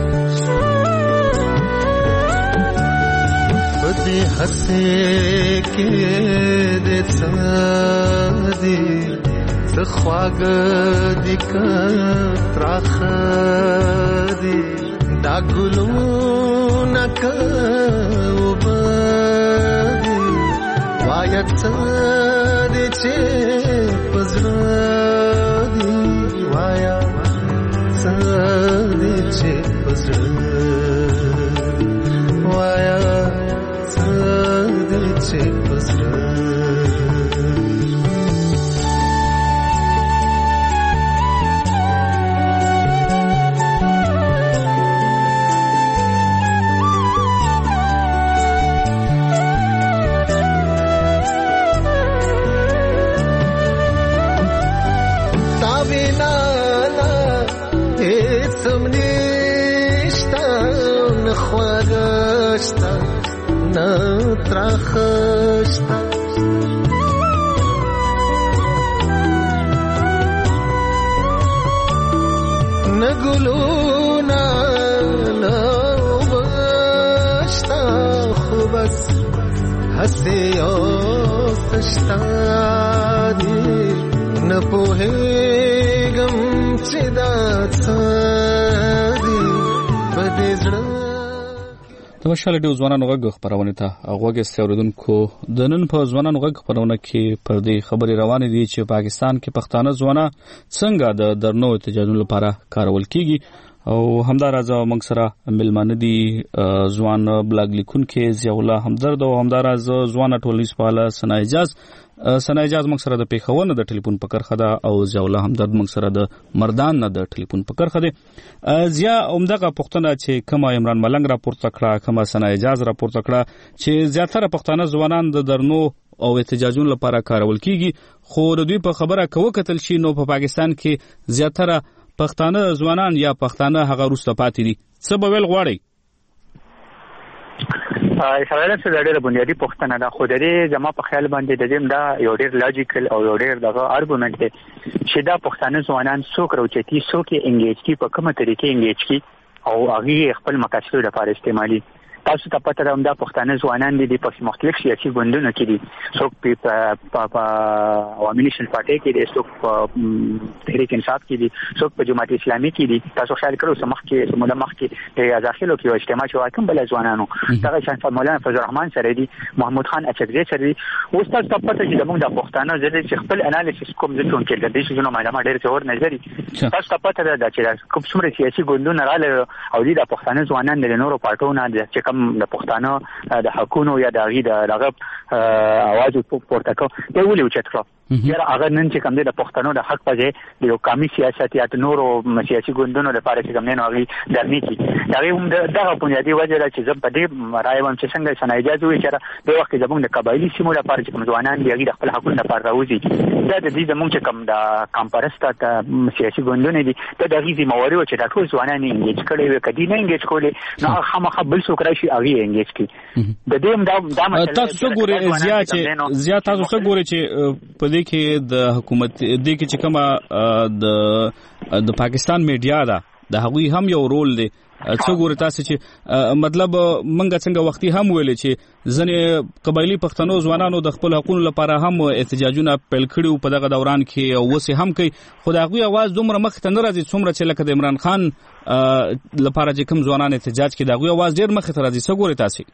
دې هسې کې دې څه دي څه خواږه دي که تراخه دي دا ګلونه که اوبه دي وایه څه دې چې په زړه دي وایه څه دې چې په زړه وایه چې پسره تا وینا هیڅ هم نشته نه خواږه شته نه تراخشتا نه ګلونا نه وبشتا خو بس هسې یو سشتا دي نه پوهېږم چې دا څه دي په دې زړه د مشال ډیو ځوانانو غږ خپرونې ته غوږ استئ اورېدونکو د نن په ځوانانو غږ خپرونه کې پر دې خبرې روانې دي چې پاکستان کې پښتانه ځوانان څنګه د درنو احتجاجونو لپاره کارول کیږي او همداراز موږ سره ملمانه دي ځوان بلاګ لیکونکي ضیاء الله همدرد او همداراز ځوان ټولنیز فعال سنا اجاز سنا اجاز موږ سره د پیښور نه د ټلیفون په کرخه ده او ضیاء الله همدرد موږ سره د مردان نه د ټلیفون په کرخه ده ضیاء عمدغه پښتنه چې کما عمران ملنګ راپورته کړه کما سنا اجاز راپورته کړه چې زیاتره پښتانه ځوانان د درنو او احتجاجونو لپاره کارول کیږي خو د دوی په خبره کوه کتل شي نو په پاکستان کې زیاتره پښتانه ځوانان یا پښتانه هغه روسته پاتې دي څه به ویل غواړي اسرائیل سره ډېر بنیادی پوښتنه ده، خو د دې زما په خیال باندې د دې دا یو ډېر لاجیکل او یو ډېر دغه ارګومنت دی چې دا پښتانه ځوانان څوک راوچتي څوک یې انګیج کی، په کومه طریقې انګیج کی او هغه خپل مقاصد لپاره استعمالي. تاسو ته پته ده دا پښتانه ځوانان دي په مختلف سیاسي ګوندونو کې دي، څوک په عوامي نېشنل پارټي کې دي، څوک په تحریک انصاف کې دي، څوک په جماعت اسلامي کې دي. تاسو خیال کړئ چې مخکې سموله مخکې د داخلو کې اجتماع شو کوم بل ځوانانو دغه شان مولانا فضل الرحمن سره دي، محمود خان اچکزي سره دي. اوس تاسو ته پته چې موږ د پښتانه زده چې خپل انالیسس کوم ځکه چې د دې شنو معلومات ډېر څور نظری تاسو ته پته ده چې کوم څومره سیاسي ګوندونه رااله او د پښتانه ځوانان د نورو پارټونو چې د پښتانه د حقونو یا د غي د رغب اواز پورته کو دی ولې وچت کړو یاره هغه نن چې کوم د پښتنو د حق په ځای د یو قومي سیاست یا د نورو سیاسي ګوندونو لپاره چې کوم نه غي درني کی دا هم دغه بنیادی وجه ده چې زه په دې راي وم چې څنګه سنا اجازه وي چې د وخت زموږ د قبایلی سیمو لپاره چې کوم ځوانان دی د خپل حقونو لپاره راوځي دا د دې زموږ چې کوم د کمپرستا سیاسي ګوندونه دي ته د غي زمواري چې د ټول ځوانان انګیج کړي وي کدي نه انګیج کولې نو خامخا بل څوک راشي هغه انګیج کی د دې دا د مسله تاسو ګورئ زیات زیات تاسو څه ګورئ چې په دې کې د حکومت دې کې چې کومه د د پاکستان میډیا ده د هغوی هم یو رول دی. څه ګورئ تاسو چې مطلب منګه څنګه وختي هم ویل چې ځنې قبایلی پښتنو ځوانانو د خپل حقوقو لپاره هم احتجاجونه پیل کړي په دغه دوران کې او وسه هم کوي، خو د هغوی आवाज دومره مخ ته نه راځي څومره چې لکه د عمران خان لپاره چې کوم ځوانان احتجاج کوي د هغوی आवाज ډیر مخ ته راځي. څه ګورئ تاسو؟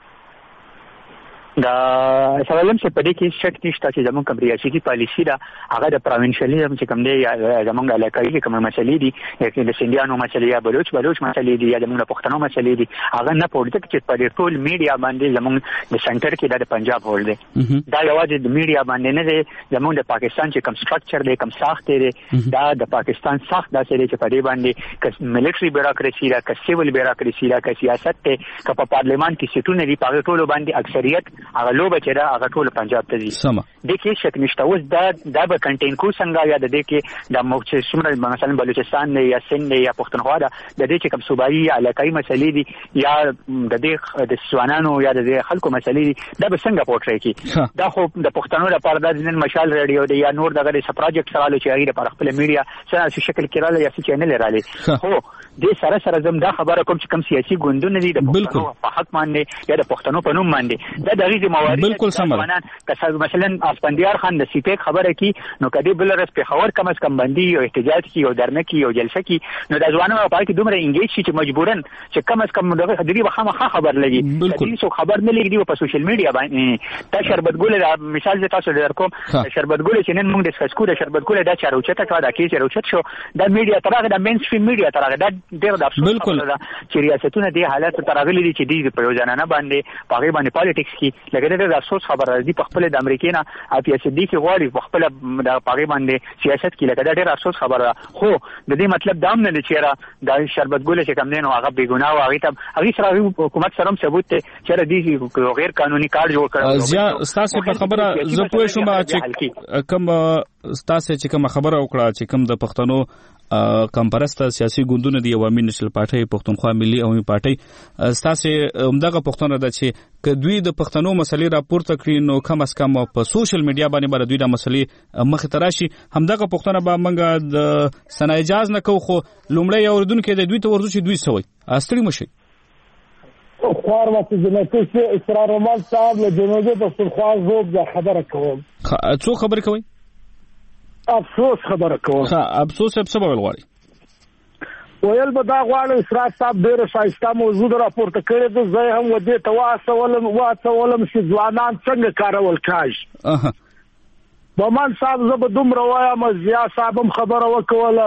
دا سوالم چې په دې کې شک نشته چې زموږ کوم ریاستي پالیسي ده هغه د پروینشلیزم چې کوم دی یا زموږ د علاقایي کوم مسلې دي چې د سندیانو مسلې یا بلوچ بلوچ مسلې دي یا زموږ د پښتنو مسلې دي هغه نه پورته چې په دې ټول میډیا باندې زموږ د سنټر کې د پنجاب هول دی دا یوازې د میډیا باندې نه دی، زموږ د پاکستان چې کوم سټرکچر دی کوم ساخت دی دا د پاکستان ساخت داسې دی چې په دې باندې ک ملټري بیوروکراسي دا ک سیول بیوروکراسي دا ک سیاست ته ک په پارلیمان کې سیټونه دي په ټولو باندې اکثریت هغه لوبه چې دا هغه ټول پنجاب ته ځي. د کې شک نشته اوس دا دا به کنټین کو څنګه یا د دې کې د موږ چې څومره مثلا بلوچستان یا سند یا پښتونخوا دا د دې چې کوم صوبایي علاقایي مسلې دي یا د دې د سوانانو یا د خلکو مسلې دي دا به څنګه پورټری کی دا خو د پښتنو لپاره د نن مشال رادیو دی یا نور دغه څه پروجیکټ سره چې هغه لپاره خپل میډیا څه شکل کړل یا څه چینل رااله خو د سره سره زم دا خبره کوم چې کوم سیاسي ګوندونه دي د پښتنو په حق باندې یا د پښتنو په نوم باندې دا د غیږ موارد بالکل سم ده. که مثلا اسپندیار خان د سیپیک خبره کی نو کدی بل رس په خبر کم از کم باندې او احتجاج کی او درنه کی او جلسه کی نو د ځوانانو په کې دومره انګیج شي چې مجبورن چې کم از کم دغه خبري بخامه خبر لګي کدی څو خبر نه لګي په سوشل میډیا باندې تا شربت ګل مثال د تاسو درکوم شربت ګل چې نن موږ ډیسکس کوو شربت ګل دا چاروچته کا دا کې چاروچت شو د میډیا ترغه د مین سټریم میډیا ترغه دا ډېر د افسوس خبره ده چې ریاستونه د حالت ترغلي دي چې د پروژنانه باندې پاغي باندې پالیټکس کی لګیدل د افسوس خبره دی په خپل د امریکا نه اتیا صدیقي غواړي په خپل د پاغي باندې سیاست کې لګیدل ډېر افسوس خبره خو د دې مطلب دا هم نه چې را د شربت ګل چې کم نه هغه بیګناه او هغه ته هغه سره حکومت سره ثبوت ته چې د غیر قانوني کار جوړ کړو زیا استاد په خبره زه پوه شوم چې کوم استاد چې کوم خبره وکړه چې کوم د پښتنو کمپرسته سیاسي ګوندونه دی عوامي نېشنل پارټي پښتونخوا ملي عوامي پارټي ستاسو همدغه پښتنه ده چې کدوی د پښتنو مسلې راپورته کړي نو کم از کم په سوشل میډیا باندې بر دوی د مسلې مخ ته راشي همدغه پښتنه به منګه د سنا اجازه نه کو خو لومړی اوردونکو د دوی ته ورزو چې دوی سوي استری مشي خوار وخت جنته چې اسرار رومان صاحب له جنوبي پښتونخوا زوب د خبره کوم څو خبر کوي افسوس خبره کوم ها افسوس په سبب غواړي ویل به دا غواړي اسرار صاحب ډېر شایسته موضوع راپورته کړی د زه هم ودې ته واسولم واسولم چې ځوانان څنګه کارول کاږي اها بمان صاحب زه به دومره وایم زیا صاحب هم خبره وکوله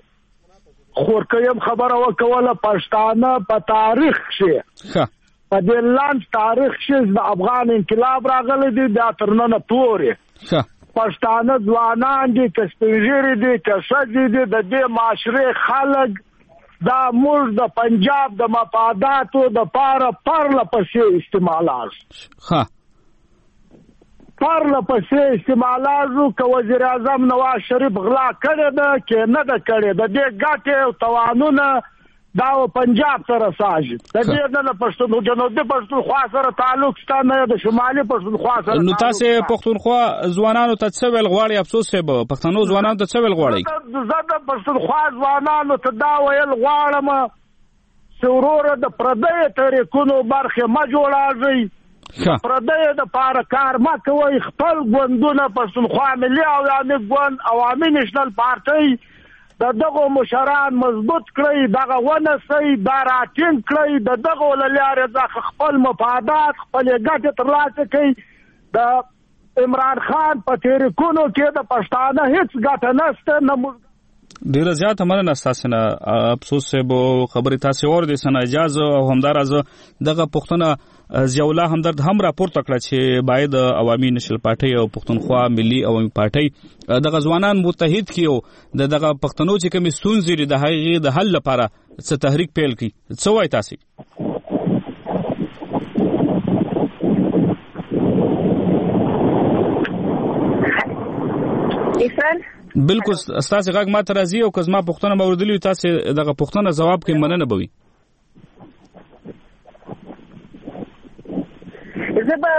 خورکیم خبره وکوله پښتانه په تاریخ کې ها په دې لاند تاریخ کې د افغان انقلاب راغلی دی دا ترنه پورې ها پښتانه ځوانان دي که سپینږیري دي که ښځې دي د دې معاشرې خلک دا موږ د پنجاب د مفاداتو د پاره پرله پسې استعمالات ها پرله پسې استعمالات که وزیر اعظم نواز شریف غلا کړی ده کې نه ده کړی د دې ګټې او توانونه دا پنجاب سره ساجد د دې نه پښتون جنوبي پښتونخوا سره تعلق شته نه د شمالي پښتونخوا سره. نو تاسو پښتونخوا ځوانانو ته څه ویل غواړي؟ افسوس سه به پښتنو ځوانانو ته څه ویل غواړي؟ زه د پښتونخوا ځوانانو ته دا ویل غواړم چې وروره د پردیو طریقونو برخې مه جوړاږئ، پردیو د پاره کار مه کوئ، خپل ګوندونه پښتونخوا ملي عوامي ګوند عوامي نیشنل پارټۍ د دغو مشران مضبوط کړئ، دغه ونسئ، دا راټینګ کړئ، د دغو له لارې څخه خپل مفادات خپلې ګټې ترلاسه کړئ. د عمران خان په طریقونو کې د پښتانه هیڅ ګټه نشته نه. ډیره زیاته مننه ستاسو نه. افسوس به خبرې تاسو اور د سنا اجازه او همدارز دغه پښتنه ضیاءالله همدرد هم راپورته کړ چې باید عوامي نشل پارټي او پښتونخوا ملي عوامي پارټي دغه ځوانان متحد کیو د دغه پښتنو چې کوم ستونزې د هغې د حل لپاره څه تحریک پیل کړي. څه وایي تاسو؟ بالکل ستاسو غږ ما ته راځي او که زما پوښتنه مې اوریدلې تاسو دغه پوښتنه ځواب کې مننه بوي. زه به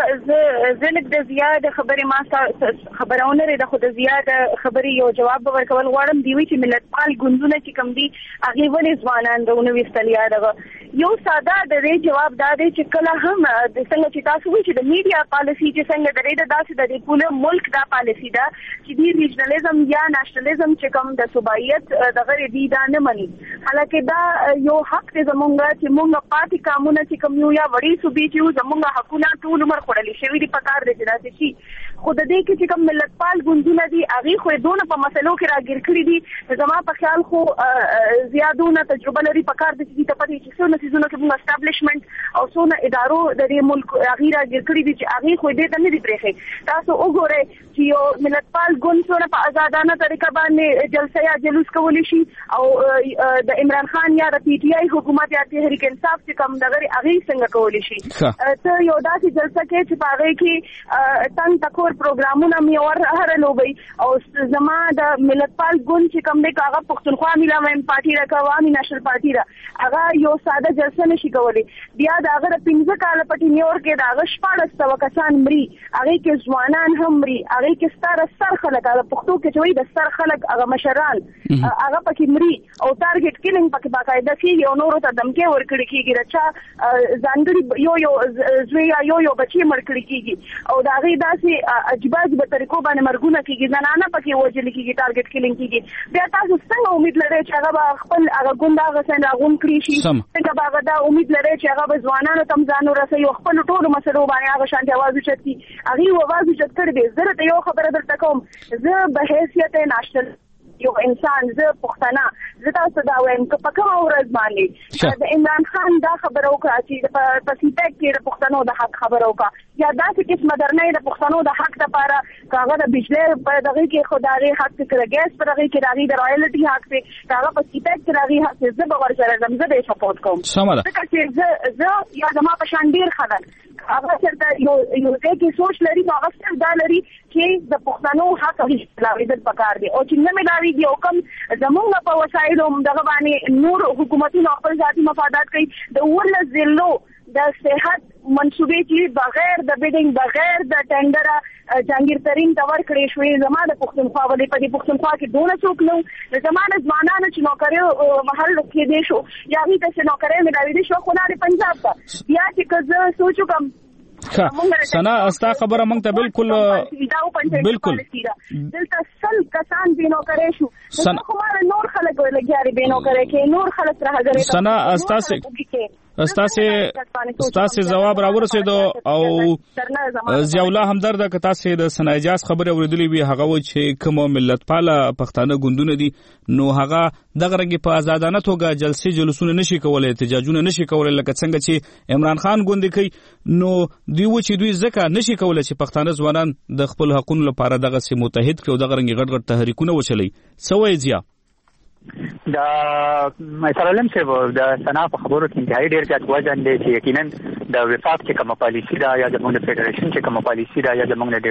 زه لږ د زیاده خبرې ما خبرونه لري د خو د زیاده خبرې یو جواب به ورکول غواړم. دی وی چې ملتپال ګوندونه چې کوم دي هغې ولې ځوانان د ونه ویستل یا دغه یو ساده د دې جواب دا دی چې کله هم د څنګه چې تاسو وایي چې د میډیا پالیسي چې څنګه د دې د داسې د دې پوله ملک دا پالیسي ده چې دی ریجنالیزم یا ناشنالیزم چې کوم د صوبایت دغه دی دا نه مني. حالکه دا یو حق دی زمونږ چې مونږ پاتې کامونه چې کوم یو یا وړي صوبې چې زمونږ حقونه ټول عمر خوړلي شوي دي په کار دی چې داسې شي. خو د دې کې چې کوم ملتپال ګوندونه دي هغې خو یې دونه په مسلو کې راګیر کړي دي. زما په خیال خو زیادونه تجربه لري په کار دی چې ته پدې چې څونه څیزونه کې موږ اسټابلیشمنټ او څونه ادارو د دې ملک هغې راګیر کړي دي چې هغې خو دې ته نه دي پرېښې. تاسو وګورئ چې یو ملتپال ګوند څونه په ازادانه طریقه باندې جلسه یا جلوس کولی شي او د عمران خان یا د پی ټي آی حکومت یا تحریک انصاف چې کوم دغه هغې څنګه کولی شي. ته یو داسې جلسه کې چې په هغې کې تنګ تکور پروګرامونه مې هره لوبئ او زما د ملتپال ګوند چې کوم دی که هغه پښتونخوا ملي عوامي پارټي ده که عوامي نشل پارټي ده هغه یو ساده جلسه نشي کولی. بیا د هغه د پنځه کاله په ټینیور کې د هغه شپاړس سوه کسان مري، هغې کې ځوانان هم مري، هغې کې ستاره سر خلک هغه پښتو کې چې وایي د سر خلک هغه مشران هغه پکې مري او ټارګټ کیلینګ پکې باقاعده کېږي او نورو ته دمکې ورکړې کېږي د چا ځانګړي یو یو زوی یا یو یو بچي مړ کړي کېږي او د هغې داسې عجیبه عجیبه طریقو باندې مرګونه کېږي، زنانه پکې وژلې کېږي، ټارګټ کیلینګ کېږي. بیا تاسو څنګه امید لرئ چې هغه به خپل هغه ګوند هغه څنګه راغونډ کړي شي؟ څنګه به هغه دا امید لرئ چې هغه به ځوانانو ته هم ځان ورسوي او خپلو ټولو مسلو باندې هغه شانتې اواز اوچت کړي؟ هغې یو اواز اوچت کړی دی. زه درته یو خبره درته کوم، زه به حیثیت ناشنل یو انسان زه پښتنه زه تاسو دا وایم که په کومه ورځ باندې د عمران خان دا خبره وکړه چې په سیپیک کې د پښتنو د حق خبره وکړه یا داسې قسمه درنۍ د پښتنو د حق دپاره که هغه د بجلۍ په دغې کې خو د هغې حق دی، که د ګیس په دغې کې د هغې د رایلټي حق دی، که هغه په سیپیک کې د هغې حق دی، زه به ورسره ځم، زه به یې سپورټ کوم. ځکه چې زه زه یا زما په شان ډېر خلک هغه چېرته یو یو ځای کې سوچ لري نو هغه صرف دا لري چې د پښتنو حق ملاوېدل پکار دی او چې نه ملاوېږي او کوم زمونږ په وسایلو دغه باندې نور حکومتونه خپل ذاتي مفادات کوي. د اوولس ضلعو د صحت منصوبې چې بغیر د بیډینګ بغیر د ټینډره جهانګیر ترین ته ورکړې شوې، زما د پښتونخوا ولې په دې پښتونخوا کې دونه څوک نه و. زما د ځوانانو چې نوکریو محل کېدی شو یا هغې ته چې نوکرۍ ملاوېدی شوه خو لارې پنجاب ته بیا چې که زه سوچ وکړم سنا استا خبره مونږ ته بالکل بالکل دلته سل کسان بې نوکرۍ شو، خو ماره نور خلک لګیا دي بې نوکرۍ کې، نور خلک تر هغه سنا استاسې ستاسې ستاسې جواب راورسېدو او ضیاءالله همدرد که تاسې د سنا اجاز خبرې اورېدلې وي هغه وایي چې کوم ملتپاله پښتانه ګوندونه دي نو هغه دغه رنګې په ازادانه توګه جلسې جلوسونه نشي کولی، احتجاجونه نشي کولی لکه څنګه چې عمران خان ګوندې کوي. نو دوی و چې دوی ځکه نشي کولی چې پښتانه ځوانان د خپل حقونو لپاره دغسې متحد کړي او دغه رنګې غټ غټ تحریکونه وچلوي. څه وایي ضیا؟ دا مثلا سبب د سنا په خبرو کې انتهایی ډیر ځات وزن دی چې یقینا د وفاق چې کومه پالیسی دا یا د موږ فدریشن چې کومه پالیسی دا یا د موږ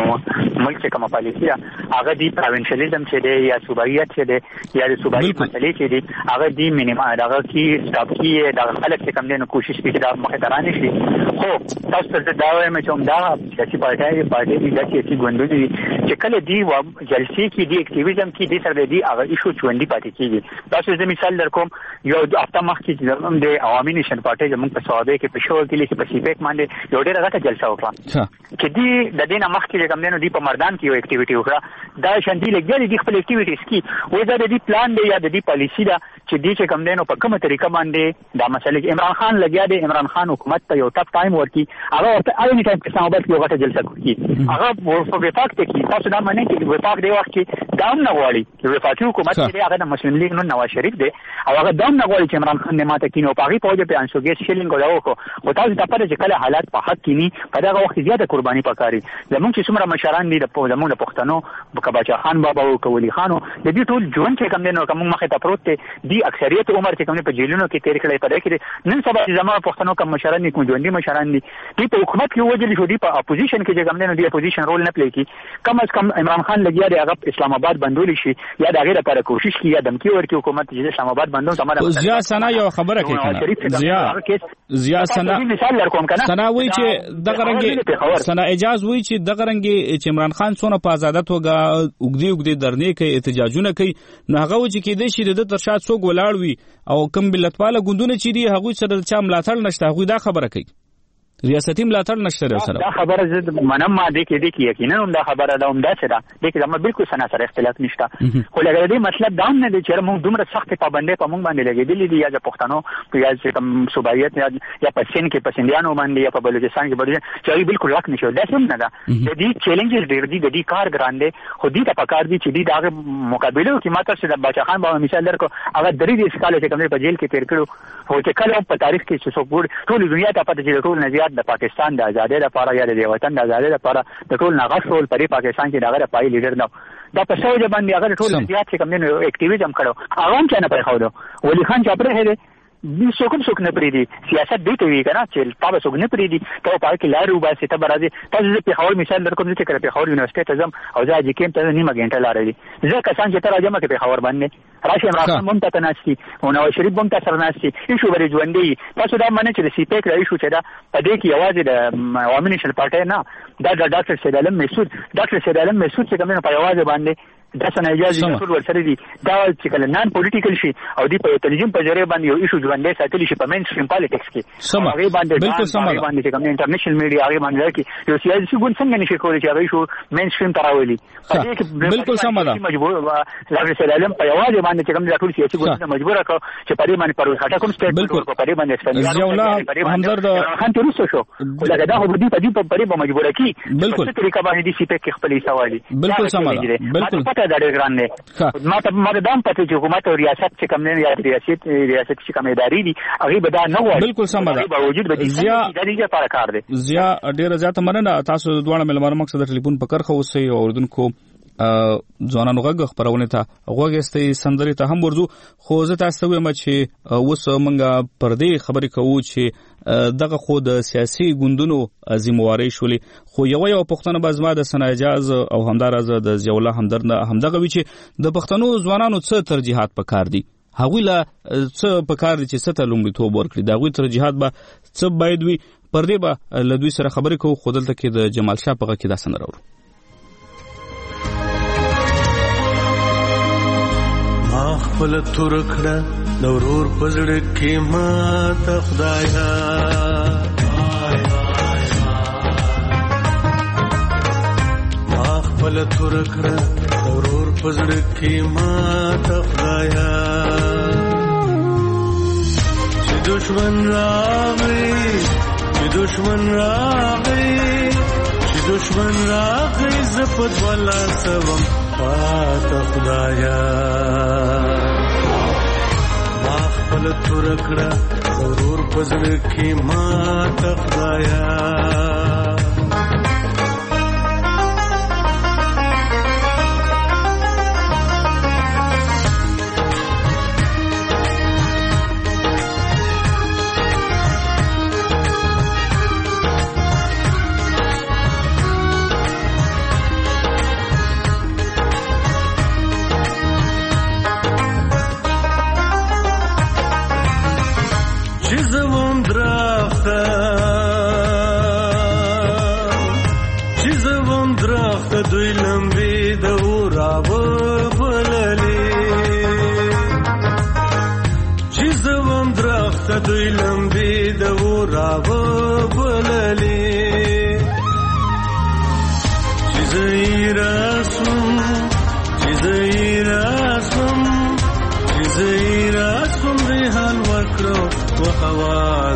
د ملک چې کومه پالیسی دا هغه دی پروینشلیزم چې دی یا صوبایت چې دی یا د صوبایي مسلې چې دی هغه دی مینیمم هغه کې سټاپ کې د خلک چې کوم دنه کوشش کوي چې دا مخه ترانه شي خو تاسو ته دا وایم چې هم دا سیاسي پارټي پارټي د سیاسي ګوندونو دي چې کله دی و جلسې کې دی اکټیویزم کې دی سره دی هغه ایشو چوندې پاتې کیږي تاسو زه مثال درکوم یو هفته مخکې چې د عوامي نشن پارټي زموږ په سوابه کې په شور کې چې په سیپیک باندې یو ډېر غټه جلسه وکړه چې دی د دې نه مخکې کوم دنو دی په مردان کې یو اکټیویټي وکړه دا شاندي لګیلې د خپل اکټیویټیز کې وای دا د دې پلان دی یا د دې پالیسی دا چې دی چې کوم دنو په کومه طریقه باندې دا مسله عمران خان لګیا دی عمران خان حکومت ته یو ټاپ ټایم ورکی هغه ورته اړینی ټایم په اسلام آباد کې یو غټه جلسه کوي هغه په وفاق ته کې تاسو دا معنی کې وفاق دی وخت کې دا نه غواړي چې وفاقي حکومت دی هغه د مسلم لیگ نو نواز شریف دی او هغه دا نه غواړي چې عمران خان نه ماته کینو پاغي په وجه په انسوګیس شیلینګ ولاو کو او تاسو ته پته چې کله حالات په حق کینی په دا وخت زیاته قرباني پکاري زمونږ چې څومره مشران دي د زمونږ د پښتنو بکباچا خان بابا او کولی خانو د دې ټول ژوند چې کوم دینو کوم مخه ته پروت دي دی اکثریت عمر چې کوم په جیلونو کې تیر کړي په دې کې نن سبا زموږ پښتنو کوم مشران دي کوم ژوندۍ مشران دي دی په حکومت کې وجلی شو دی په اپوزیشن کې چې کوم دینو دی اپوزیشن رول نه پلی کی کم از کم عمران خان لګیا دی هغه اسلام آباد بندول شي یا د غیر لپاره کوشش کی یا دمکی ورکی حکومت چې اسلام آباد بندول سماره زیا سنا یو خبره کوي زیا زیا سنا مثال لرکوم کنه سنا وی چې د غرنګي سنا اجازه وی چې د غرنګي چې عمران خان څونه په آزاد توګه وګدي وګدي درنې کوي احتجاجونه کوي نو هغه و چې کې د شي د ترشاد څوک ولاړ وي او کوم ملتپاله ګوندونه چې دی هغه سره چا ملاتړ نشته هغه دا خبره کوي ریاستي ملاتړ نشته سره دا خبره زه منم ما دې کې دې کې یقینا هم دا خبره ده هم دا څه ده دې کې زموږ بالکل سنا سره اختلاف نشته خو لکه دې مطلب دا نه دی چې موږ دومره سخت پابندۍ په موږ باندې لګېدلې دي یا د پښتنو په یا چې کوم صوبایت یا یا په سین کې په سندیانو باندې یا په بلوچستان کې باندې چې بالکل راک نشو دا څه نه ده د دې چیلنجز ډېر دي د دې کار ګران دي خو دې ته پکار دي چې دې دا مقابله کې ماته چې د بچا خان بابا مثال درکو هغه درې دې سکاله چې کوم په جیل کې تیر کړو هو چې کله په تاریخ کې څه څوک ټول دنیا ته پته چې ټول نزيات د پاکستان د آزادۍ لپاره یا د وطن د آزادۍ لپاره د ټول ناغښ ټول پرې پاکستان کې دغه پای لیډر نو دا په سوجه باندې هغه ټول زیات چې کوم نه اکټیویزم کړو هغه هم څنګه پای خو دو ولی خان چې پرې هره دي څوک څوک نه پریدي سیاست دی ته وی کنه چې تاسو څوک نه پریدي ته په کې لارو باسي ته برازي تاسو په خور مثال درکوم چې کړه په خور یونیورسيټي ته زم او ځا چې کېم ته نیمه غنټه لارې زه کسان چې تر راځم کې په خور باندې راشي عمران مونږ ته ناشتي او نواز شریف مونږ ته سره ناشتي ایشو بری ژوندۍ تاسو دا معنی چې سی پیک راشي چې دا په دې کې یوازې د عوامي نشل پارټي نه دا د ډاکټر سید علم مسعود ډاکټر سید علم مسعود چې کومه په یوازې باندې دا څنګه اجازه ټول ورسره دي دا چې کله نان پولیټیکل شي او دی په تلویزیون په ذریعہ باندې یو ایشو ژوندۍ ساتلی شي په مین سټریم پالیټکس کې هغه باندې بالکل سم باندې چې کوم انټرنیشنل میډیا هغه باندې کې یو سیاسي ګوند څنګه نشي کولای چې هغه ایشو مین سټریم تراولي بالکل سم ده مجبور لاګر سره علم په یوازې باندې چې کوم ټول سیاسي ګوند مجبور کړ چې په دې باندې پر خټه کوم سټیټ په دې باندې استنیار همدرد خان ترسو شو ولګه دا هو دې په دې په دې مجبور کی بالکل طریقه باندې دي سی پی کې خپل سوالي بالکل سم ده بالکل پته دا ډېر ګران دی ما ته ما دام پته چې حکومت او ریاست چې کوم نه یا ریاست ریاست چې کوم ادارې دي هغه به دا نه وایي بالکل سم ده باوجود به زیا د دې لپاره کار دی زیا ډېر زیاته مننه تاسو دوه ملمر مقصد ټلیفون پکړ خو اوسې اوردونکو ځوانانو غږ خبرونه ته غوږستې سندري ته هم ورزو خو زه تاسو وایم چې اوس مونږه پر دې خبرې کوو چې دغه خو د سیاسي ګوندونو ذمہواری شولې خو یو یو پښتنه بازما د سنا اجاز او همدارز د زیوله همدرد همدغه وی چې د پښتنو ځوانانو څه ترجیحات پکار دي هغوی لا څه پکار دي چې څه ته لومړیتوب ورکړي دا غوی ترجیحات به څه باید وي پر دې به لدوی سره خبرې کوو خو دلته کې د جمال شاه پغه کې دا سندره ورو خپل تورکړه د ورور پزړه کې ما ته خدایا ما خپل تورکړه د ورور پزړه کې ما ته خدایا چې دشمن راغی چې دشمن راغی چې دشمن راغی زپد ولا سوم پاته خدایا ما خپل تورکړه ضرور پزړه کې ما ته خدایا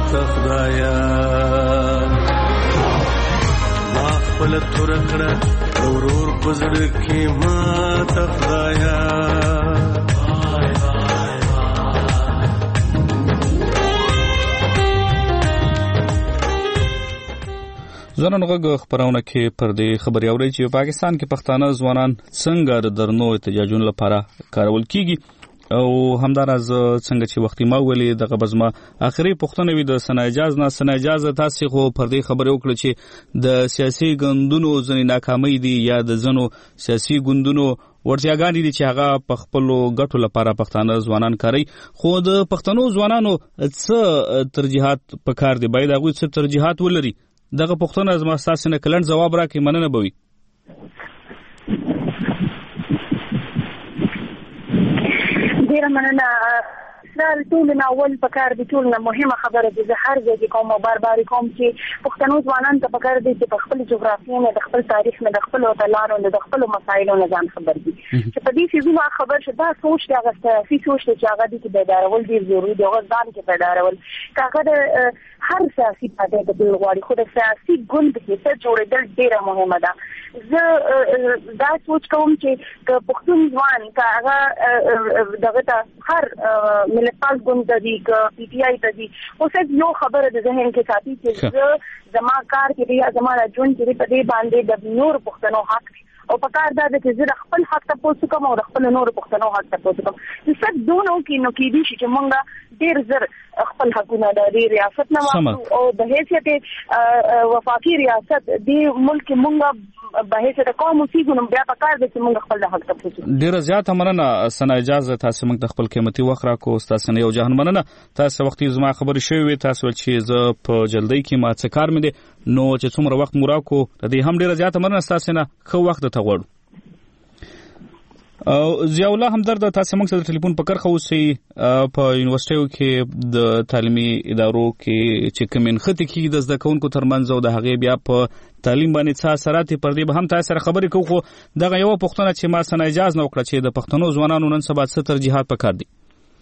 ته خدایا ما خپل تور کړه ورور پزړ کې ما ته خدایا ځوانان غږ خبرونه کې پر دې خبري اوري چې پاکستان کې پښتانه ځوانان څنګه د درنو احتجاجونو لپاره کارول کیږي او همدارز څنګه چې وختي ما ولې د غبزما اخري پښتنه وي د سناجاز نه سناجاز تاسو خو پر دې خبرې وکړه چې د سیاسي ګوندونو ځنې ناکامۍ دي یا د ځنو سیاسي ګوندونو ورځاګانې دي چې هغه په خپل ګټو لپاره پښتانه ځوانان کوي خو د پښتنو ځوانانو څه ترجیحات په کار دي باید هغه څه ترجیحات ولري دغه پښتنه زما اساس نه کلن جواب راکې مننه بوي ډیر مننه سره ټول نه اول په کار دي ټول نه مهمه خبره ده زه هر ځای کوم بار بار کوم چې پښتنو ځوانان ته په کار دي چې په خپل جغرافیې نه د خپل تاریخ نه د خپل وطنانو نه د خپل مسایلو نه ځان خبر دي چې په دې فیزونه خبر شته سوچ دا غسته فی سوچ چې هغه دي چې بیدارول ډیر ضروري دی او ځان کې بیدارول کاغه د هر سیاسي پاتې د غواړي خو د سیاسي ګوند حصہ جوړېدل ډیره مهمه ده زه دا سوچ کوم چې پښتون ځوان کاغه دغه ته هر ملتپال ګوند دی ک پی ټی آی ته دی او څه یو خبره د ذهن کې ساتي چې زه زما کار کې یا زما راجون چې په دې باندې د نور پښتنو حق او په کار دا چې زه خپل حق ته پوسو کوم او خپل نور پښتنو حق ته پوسو کوم چې څه دونو کې نو کې دي چې مونږ ډیر زر خپل حقونه د ریاست نه او د حیثیت وفاقي ریاست دی ملک مونږ به حیثیت قوم وسیګونم بیا په کار دي چې مونږ خپل حق ته پوسو ډیر زیات مننه سنا اجازه تاسو موږ د خپل قیمتي وخت راکو تاسو نه یو جهان مننه تاسو وختي زما خبرې شوې تاسو چې زه په جلدی کې ما څه کار مې دي نو چې څومره وخت موراکو د دې هم ډیر زیات مننه تاسو نه خو وخت ته غوړو او ضیاء الله همدرد تاسو موږ سره ټلیفون پکړ خو سي په یونیورسيټیو کې د تعلیمي ادارو کې چې کومین خطي کې د زده کوونکو ترمنځ او د هغه بیا په تعلیم باندې څه اثرات پر دې به هم تاسو سره خبرې کوو خو دغه یو پښتنه چې ما سن اجازه نو کړ چې د پښتنو ځوانانو نن سبا څه ترجیحات پکړ دي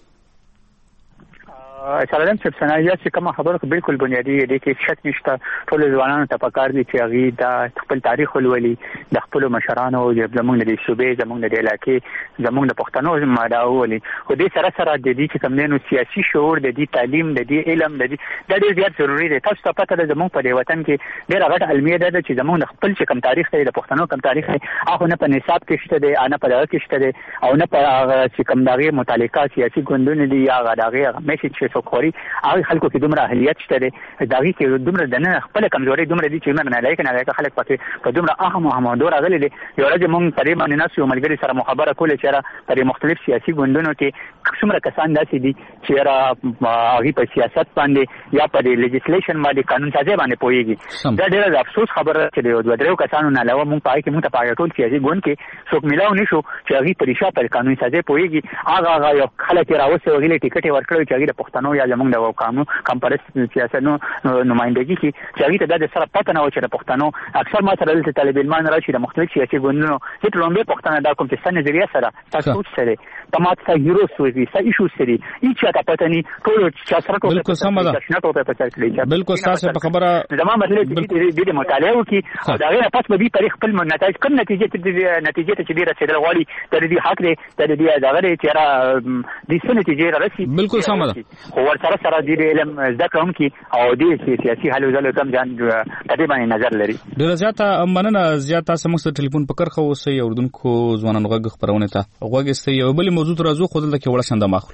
سلام چې سناجا چې کوم خبره بالکل بنیادی دی کې شک نشته ټول ځوانانو ته پکار دي چې هغه د خپل تاریخ ولولي د خپل مشرانو او زمونږ د صوبې زمونږ د علاقې زمونږ د پښتنو ماده ولولي خو دې سره سره د دې چې کوم نو سیاسي شعور د دې تعلیم د دې علم د دې د ډېر زیات ضروری دی تاسو ته پته ده زمونږ په وطن کې ډېر غټ علمیه ده چې زمونږ خپل چې کوم تاریخ دی د پښتنو کوم تاریخ دی هغه نه په نصاب کې شته دی نه په دغه کې شته دی او نه په چې کوم دغه متعلقه سیاسي ګوندونه دي یا دغه میسج چې څوکوري هغه خلکو کې دومره اهلیت شته دی دغه کې دومره د نه خپل کمزوري دومره دي چې موږ نه لایق نه لایق خلک پکې په دومره اهم اهم دور غلي دي یو ورځ موږ پرې باندې ناسو ملګری سره مخابره کوله چې را پر مختلف سیاسي ګوندونو کې څومره کسان داسې دي چې را هغه په سیاست باندې یا په لیجسلیشن باندې قانون سازي باندې پويږي دا ډېر افسوس خبره چې یو دوه درو کسانو نه علاوه موږ پای کې موږ ته پای ټول سیاسي ګوند کې څوک ملاو نشو چې هغه پریشا پر قانون سازي پويږي هغه هغه یو خلک راوځي هغه ټیکټ ورکړي چې هغه د پښتنو یا زموږ د قانون کمپارس سیاستونو نمائندګي کې چې هغه ته د سره پته نه و چې د پښتنو اکثر ما سره د طالب علمان راشي د مختلف سیاسي ګوندونو چې لومبه پښتنه دا کوم چې سن نظریه سره تاسو سره تمات ته هیرو سوي سې ایشو سری هیڅ تا پته نه ټول چې سره کوم بالکل سم ده بالکل تاسو په خبره زموږ مطلب دې د مطالعه وکي دا غیر پات به پر خپل نتایج کوم نتیجه ته نتیجه ته چې ډیره رسیدل غواړي د دې حق دی د دې دا غره چې را د څه نتیجه راسي بالکل سم ده خو ور سره سره دې علم زده کوم کی او دې سیاسي حل وزل کم ځان تقریبا نظر لري ډیر زیاته مننه زیاته سمو سره ټلیفون پکړ خو سې اردوونکو ځوانانو غږ خبرونه ته غوږستې یو بل موضوع راځو خو دلته کې وړه شنده ماخلو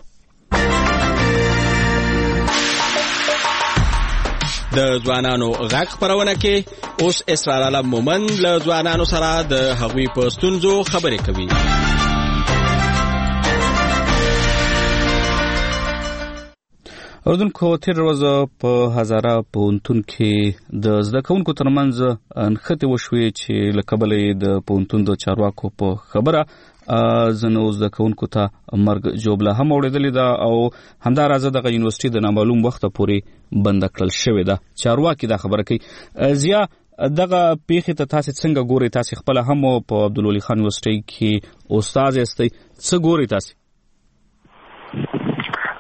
د ځوانانو غږ خبرونه کې اوس اسرار علم مومند له ځوانانو سره د هغوی په ستونزو خبرې کوي اردوونکو تیر ورځ په هزاره پونتون کې د زده کوونکو ترمنځ انخته وشوي چې لکبلې د پونتون د چارواکو په خبره زنو زده کوونکو ته مرګ جوړه هم وړېدلې ده او همدارازه د یونیورسيټي د نامعلوم وخت پورې بند کړل شوې ده چارواکي دا خبره کوي زیا دغه پیښه ته تاسو څنګه ګوري تاسو خپل هم په عبدالولي خان یونیورسيټي کې استاد یاستئ څه ګوري تاسو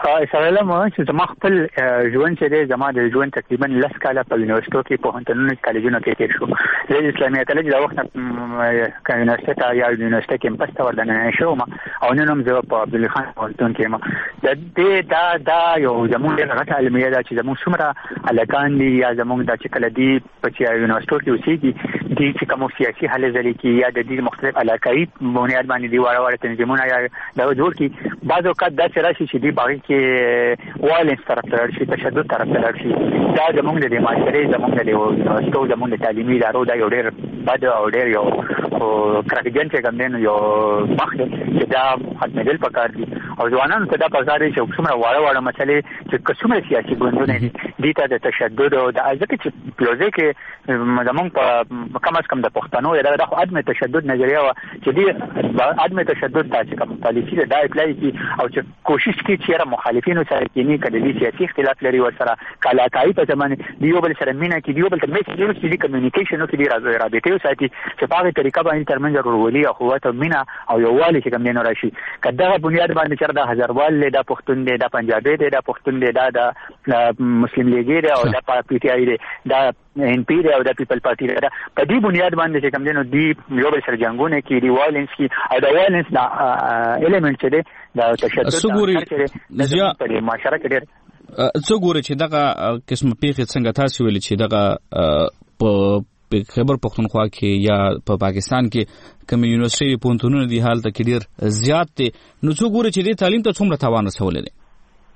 سره مو چې زما خپل ژوند چې دی زما د ژوند تقریبا لس کاله په یونیورسيټو کې په هنتونو کالجونو کې تیر شو. د اسلامي کالج د وخت په یونیورسيټا یا یونیورسيټي کمپس ته ورننه شوم او نن هم زه په عبدالخان هنتون کې ما د دې دا دا یو زموږ د غټه علمي دا چې زموږ څومره الکان دي یا زموږ د چې کله دی په یونیورسيټو کې اوسېږي دي چې کوم سیاسي حل ځلې کې یا د دې مختلف علاقايي بنیاد باندې دی واړه واړه تنظیمونه یا دا جوړ کی بعض اوقات دا چې راشي چې دی باغی کې وایلنس طرف ته راشي تشدد طرف ته راشي دا زموږ د معاشري زموږ د یونیورسيټو زموږ د تعلیمي ادارو دا یو ډېر بد او ډېر یو کرکجن چې کوم دی یو مخ چې دا ختمېدل پکار دي او ځوانانو ته دا پکار دي چې څومره واړه واړه مسلې چې کومه سیاسي ګوندونه دي دي ته د تشدد او د ځکه چې پلوزه کې زموږ په کم از کم د پښتنو یا د عدم تشدد نظریه و چې دی عدم تشدد د کوم پالیسي دا اپلای کی او چې کوشش کوي چې مخالفینو سره کینی کړي سیاسي اختلاف لري ور سره کلاکای په زمانه دیو بل سره مینا کې دیو بل ته میسج ورکړي دي کمیونیکیشن او کې رابطه ساتي چې په هغه طریقه باندې ترمنځ ورولي او قوت او مینا او یووالي چې کوم نه راشي کله بنیاد باندې چې د هزاروال له د پښتون دی د پنجابي دی د پښتون دی د مسلم لیګ دی او د پی ټی آی دی د ان پی دی او د پیپل پارټي دی په دې بنیاد باندې چې کوم نو دی یو بل سره جنگونه کې دی وایلنس کې او د وایلنس د الیمنت چې دی د تشدد د زیا په معاشره کې ډېر څو ګوري چې دغه قسم پیښې څنګه تاسو ویل چې دغه په خبر پختونخوا کې یا په پاکستان کې کوم یونیورسيټي پونتونونه دی حالت کې ډیر زیات دي نو څو ګوري چې د تعلیم ته څومره تاوان رسولې دي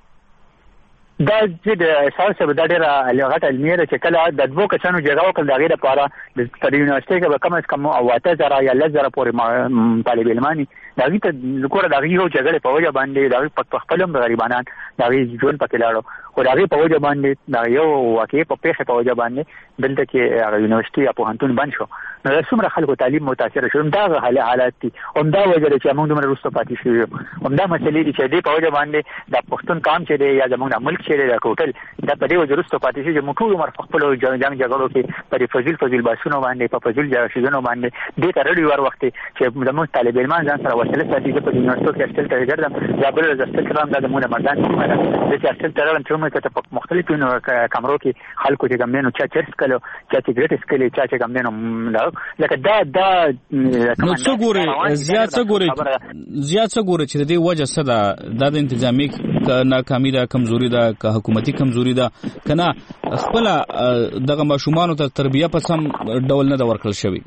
دا چې د اساس په د ډیره لغت علمي ده چې کله د دوه کسانو جګړه وکړه د غیر لپاره د یونیورسيټي کې کم از کم اواته زره یا لزره پورې طالب علمانی دا غي ته لکوره دا غي یو جګړه په وجه باندې دا په خپلم غریبانان دا غي ژوند پکې لاړو خو دا غي په وجه باندې دا یو واقعي په پیښه په وجه باندې دلته کې یونیورسيټي په هنتون بند شو نو څومره خلکو تعلیم متاثر شو دا حالات دي هم دا وجه چې موږ دومره رسو پاتې شو هم دا مسلې دي چې دې په وجه باندې د پښتون کام چې دی یا زموږ ملک چې د کوټل دا په دې وجه رسو پاتې شي چې موږ ټول عمر خپل جنگ جګړو کې په فضیل فضیل باسونو باندې په فضیل جاشینو باندې دې ته رډي ور وخت چې زموږ طالب علمان ځان سره وسله ساتي په یونیورسيټي کې استل ته ګرځم یا بل د استل کرام د زموږ مردان چې د استل ترلم چې موږ ته په مختلفو کمرو کې خلکو چې ګمنو چا چرس کلو چا سیګریټ اسکلي چا چې ګمنو لکه دا دا نو څو ګوري زیات څو ګوري زیات څو ګوري چې د دې وجه څه ده د انتظامی ناکامي ده کمزوري ده که حکومتي کمزوري ده کنه خپل دغه ماشومان ته تربیه په سم ډول نه دا ورکړل شوی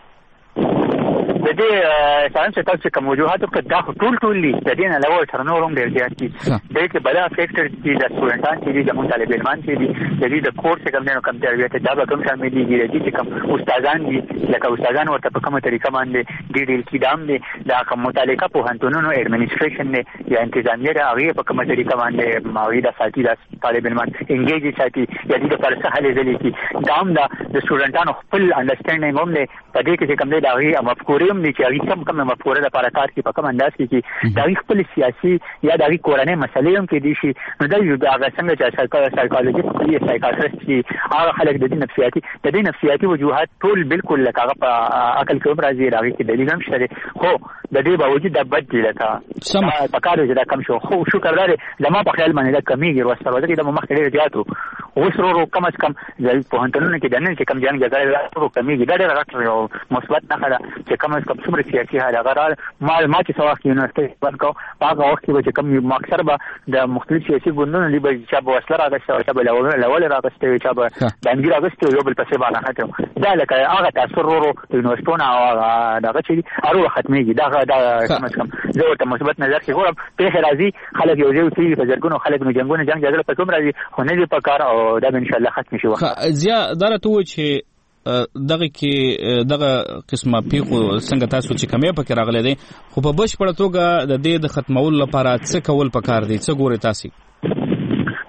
د دې ساينس تاسو کوم وجوهاتو کې دا ټول ټول دي د دې نه علاوه تر نورم ډېر زیات دي د دې بلا فیکټر دي د سټوډنټان چې د موږ طالب علمان چې دي د دې د کورس کوم نه کوم تربیه ته دا به کوم شامل دي د دې کوم استادان دي لکه استادان ورته په کومه طریقه باندې د دې کیدام دي دا کوم متعلقه په هنتونونو ایڈمنسټریشن نه یا انتظامیه دا هغه په کومه طریقه باندې ماوی د ساتي د طالب علمان انګیج ساتي یا د پرسه حل ځلې کی دا هم د سټوډنټانو خپل انډرستانډینګ هم نه پدې کې کوم دی دا هغه مفکورې هم چې هغه کم کم مفکوره د پارکار کې په کوم انداز کې دا خپل سیاسي یا د کورنۍ مسلې هم کې دي شي نو دا یو د هغه څنګه چې سایکولوژیست دی سایکاټریست دی هغه خلک د دې نفسیاتي د دې نفسیاتي وجوهات ټول بالکل لکه هغه په عقل کې راځي راغی کې دلیل هم شته خو د دې باوجود د بد دی لکه سم په کار چې دا کم شو خو شکر لري زما په خیال باندې دا کمیږي ورسره ورته د مخ ډېر زیاتو وسرو کم از کم د پوهنتونونو کې د نن چې کم جنگ جګړه راځي کمیږي دا ډېر راټو مثبت نه خلا چې کم از کم څومره سیاسي حالت غرار ما ما چې سواخ یونیورسيټي ورکو هغه وخت کې چې کم ماکسر به د مختلف سیاسي ګوندونو لري چې به وسله راغسته او چې به لول لول راغسته چې به د انګلیس راغسته یو بل پسې باندې خاطر دا لکه هغه تاثیر ورو یونیورسيټونه او دغه چې ارو ختميږي دا دا کم از کم زه ورته مثبت نظر کې ګورم په راځي خلک یو ځای چې په ځګونو خلک نو جنگونه جنگ جګړه په کوم راځي خو نه دي په کار او دا ان شاء الله ختم شي وخت زیا درته و چې دغه کې دغه قسمه پیخو څنګه تاسو چې کمې پکې راغلي دي خو په بشپړه توګه د دې د ختمولو لپاره څه کول پکار دي څه ګوري تاسو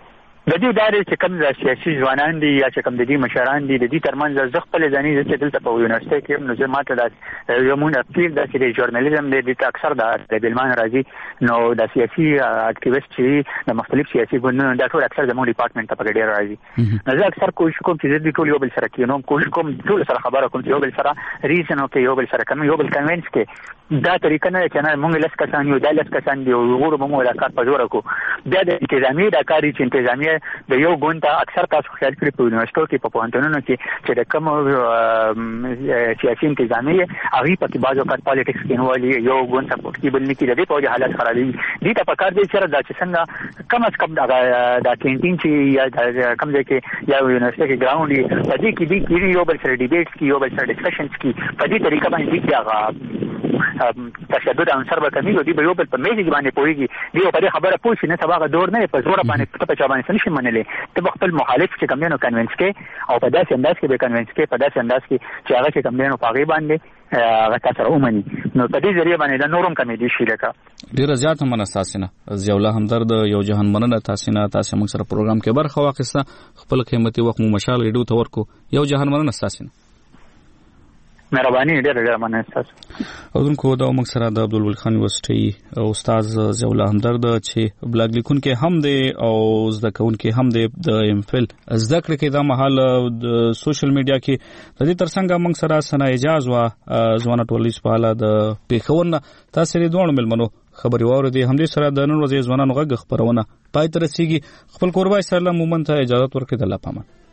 د دې داري چې کوم د سیاسي ځوانان دي یا چې کوم د دې مشران دي د دې ترمنځ ځ خپل ځاني چې دلته په یونیورسيټي کې نو زه ماته د یو مونږ پیل د سیاسي ژورنالیزم د اکثر د بلمان راځي نو د سیاسي اکټیویسټ چې د مختلف سیاسي ګوندونو د ټول اکثر زموږ ډپارټمنټ ته پکې ډیر راځي نو زه اکثر کوشش کوم چې د ټول یو بل سره کې نو کوشش کوم ټول سره خبره کوم چې یو بل سره ریزن او کې یو بل سره کوم یو بل کنوینس کې دا طریقه نه چې نه مونږ لاس کسان یو د لاس کسان دی او وګورو مونږ د کار په جوړه کو بیا د انتظامی د کاری چې انتظامی د یو ګوند اکثر تاسو خیال کړئ په یونیورسيټو کې په پوهنتونونو کې چې د کوم سیاسي انتظامی هغه په کې بازو کار پالیټکس کې نوالي یو ګوند سپورټ کې بل نه کې د دې په وجه حالت خرابي دي ته په کار دی چې دا چې څنګه کم از کم د کینټین چې یا کم ځای کې یا یونیورسيټي کې ګراوند دی په دې کې دی یو بل سره ډیبیټس کې یو بل سره ډسکشنز کې په دې طریقه باندې دی هغه تشدد عنصر به کمی دی به یو بل په میږي باندې پويږي دی په دې خبره پوښي نه سبا دور نه په زور باندې په چا باندې نشي منلې ته خپل مخالف چې کوم نه کنوینس کې او په داسې انداز کې به کنوینس کې په داسې انداز کې چې هغه چې کوم نه په غي باندې هغه تاسو ومني نو په دې ذریعہ باندې د نورم کمی دي شي لکه ډیر زیات هم اساسینه زیوله همدرد یو جهان مننه تاسو نه تاسو موږ سره پروګرام کې برخه واخیسته خپل قیمتي وخت مو مشال ریډیو ته ورکو یو جهان مننه تاسو مهرباني ډېر ډېر مننه تاسو اودونکو دا موږ سره د عبدالول خان یونیورسيټي استاد زیوله همدرد چې بلاګ لیکونکي هم دی او زده کوونکي هم دی د ایم فل زده کړې کې دا مهال د سوشل میډیا کې د دې ترڅنګ موږ سره سنا اجازه وا ځوان ټولیس په حاله د پیښور تاسو لري دوه ملمنو خبري واره دي هم دې سره د نن ورځې ځوانانو غږ خبرونه پای تر رسیدي خپل قربای سره مومن ته اجازه ورکړه د الله پامه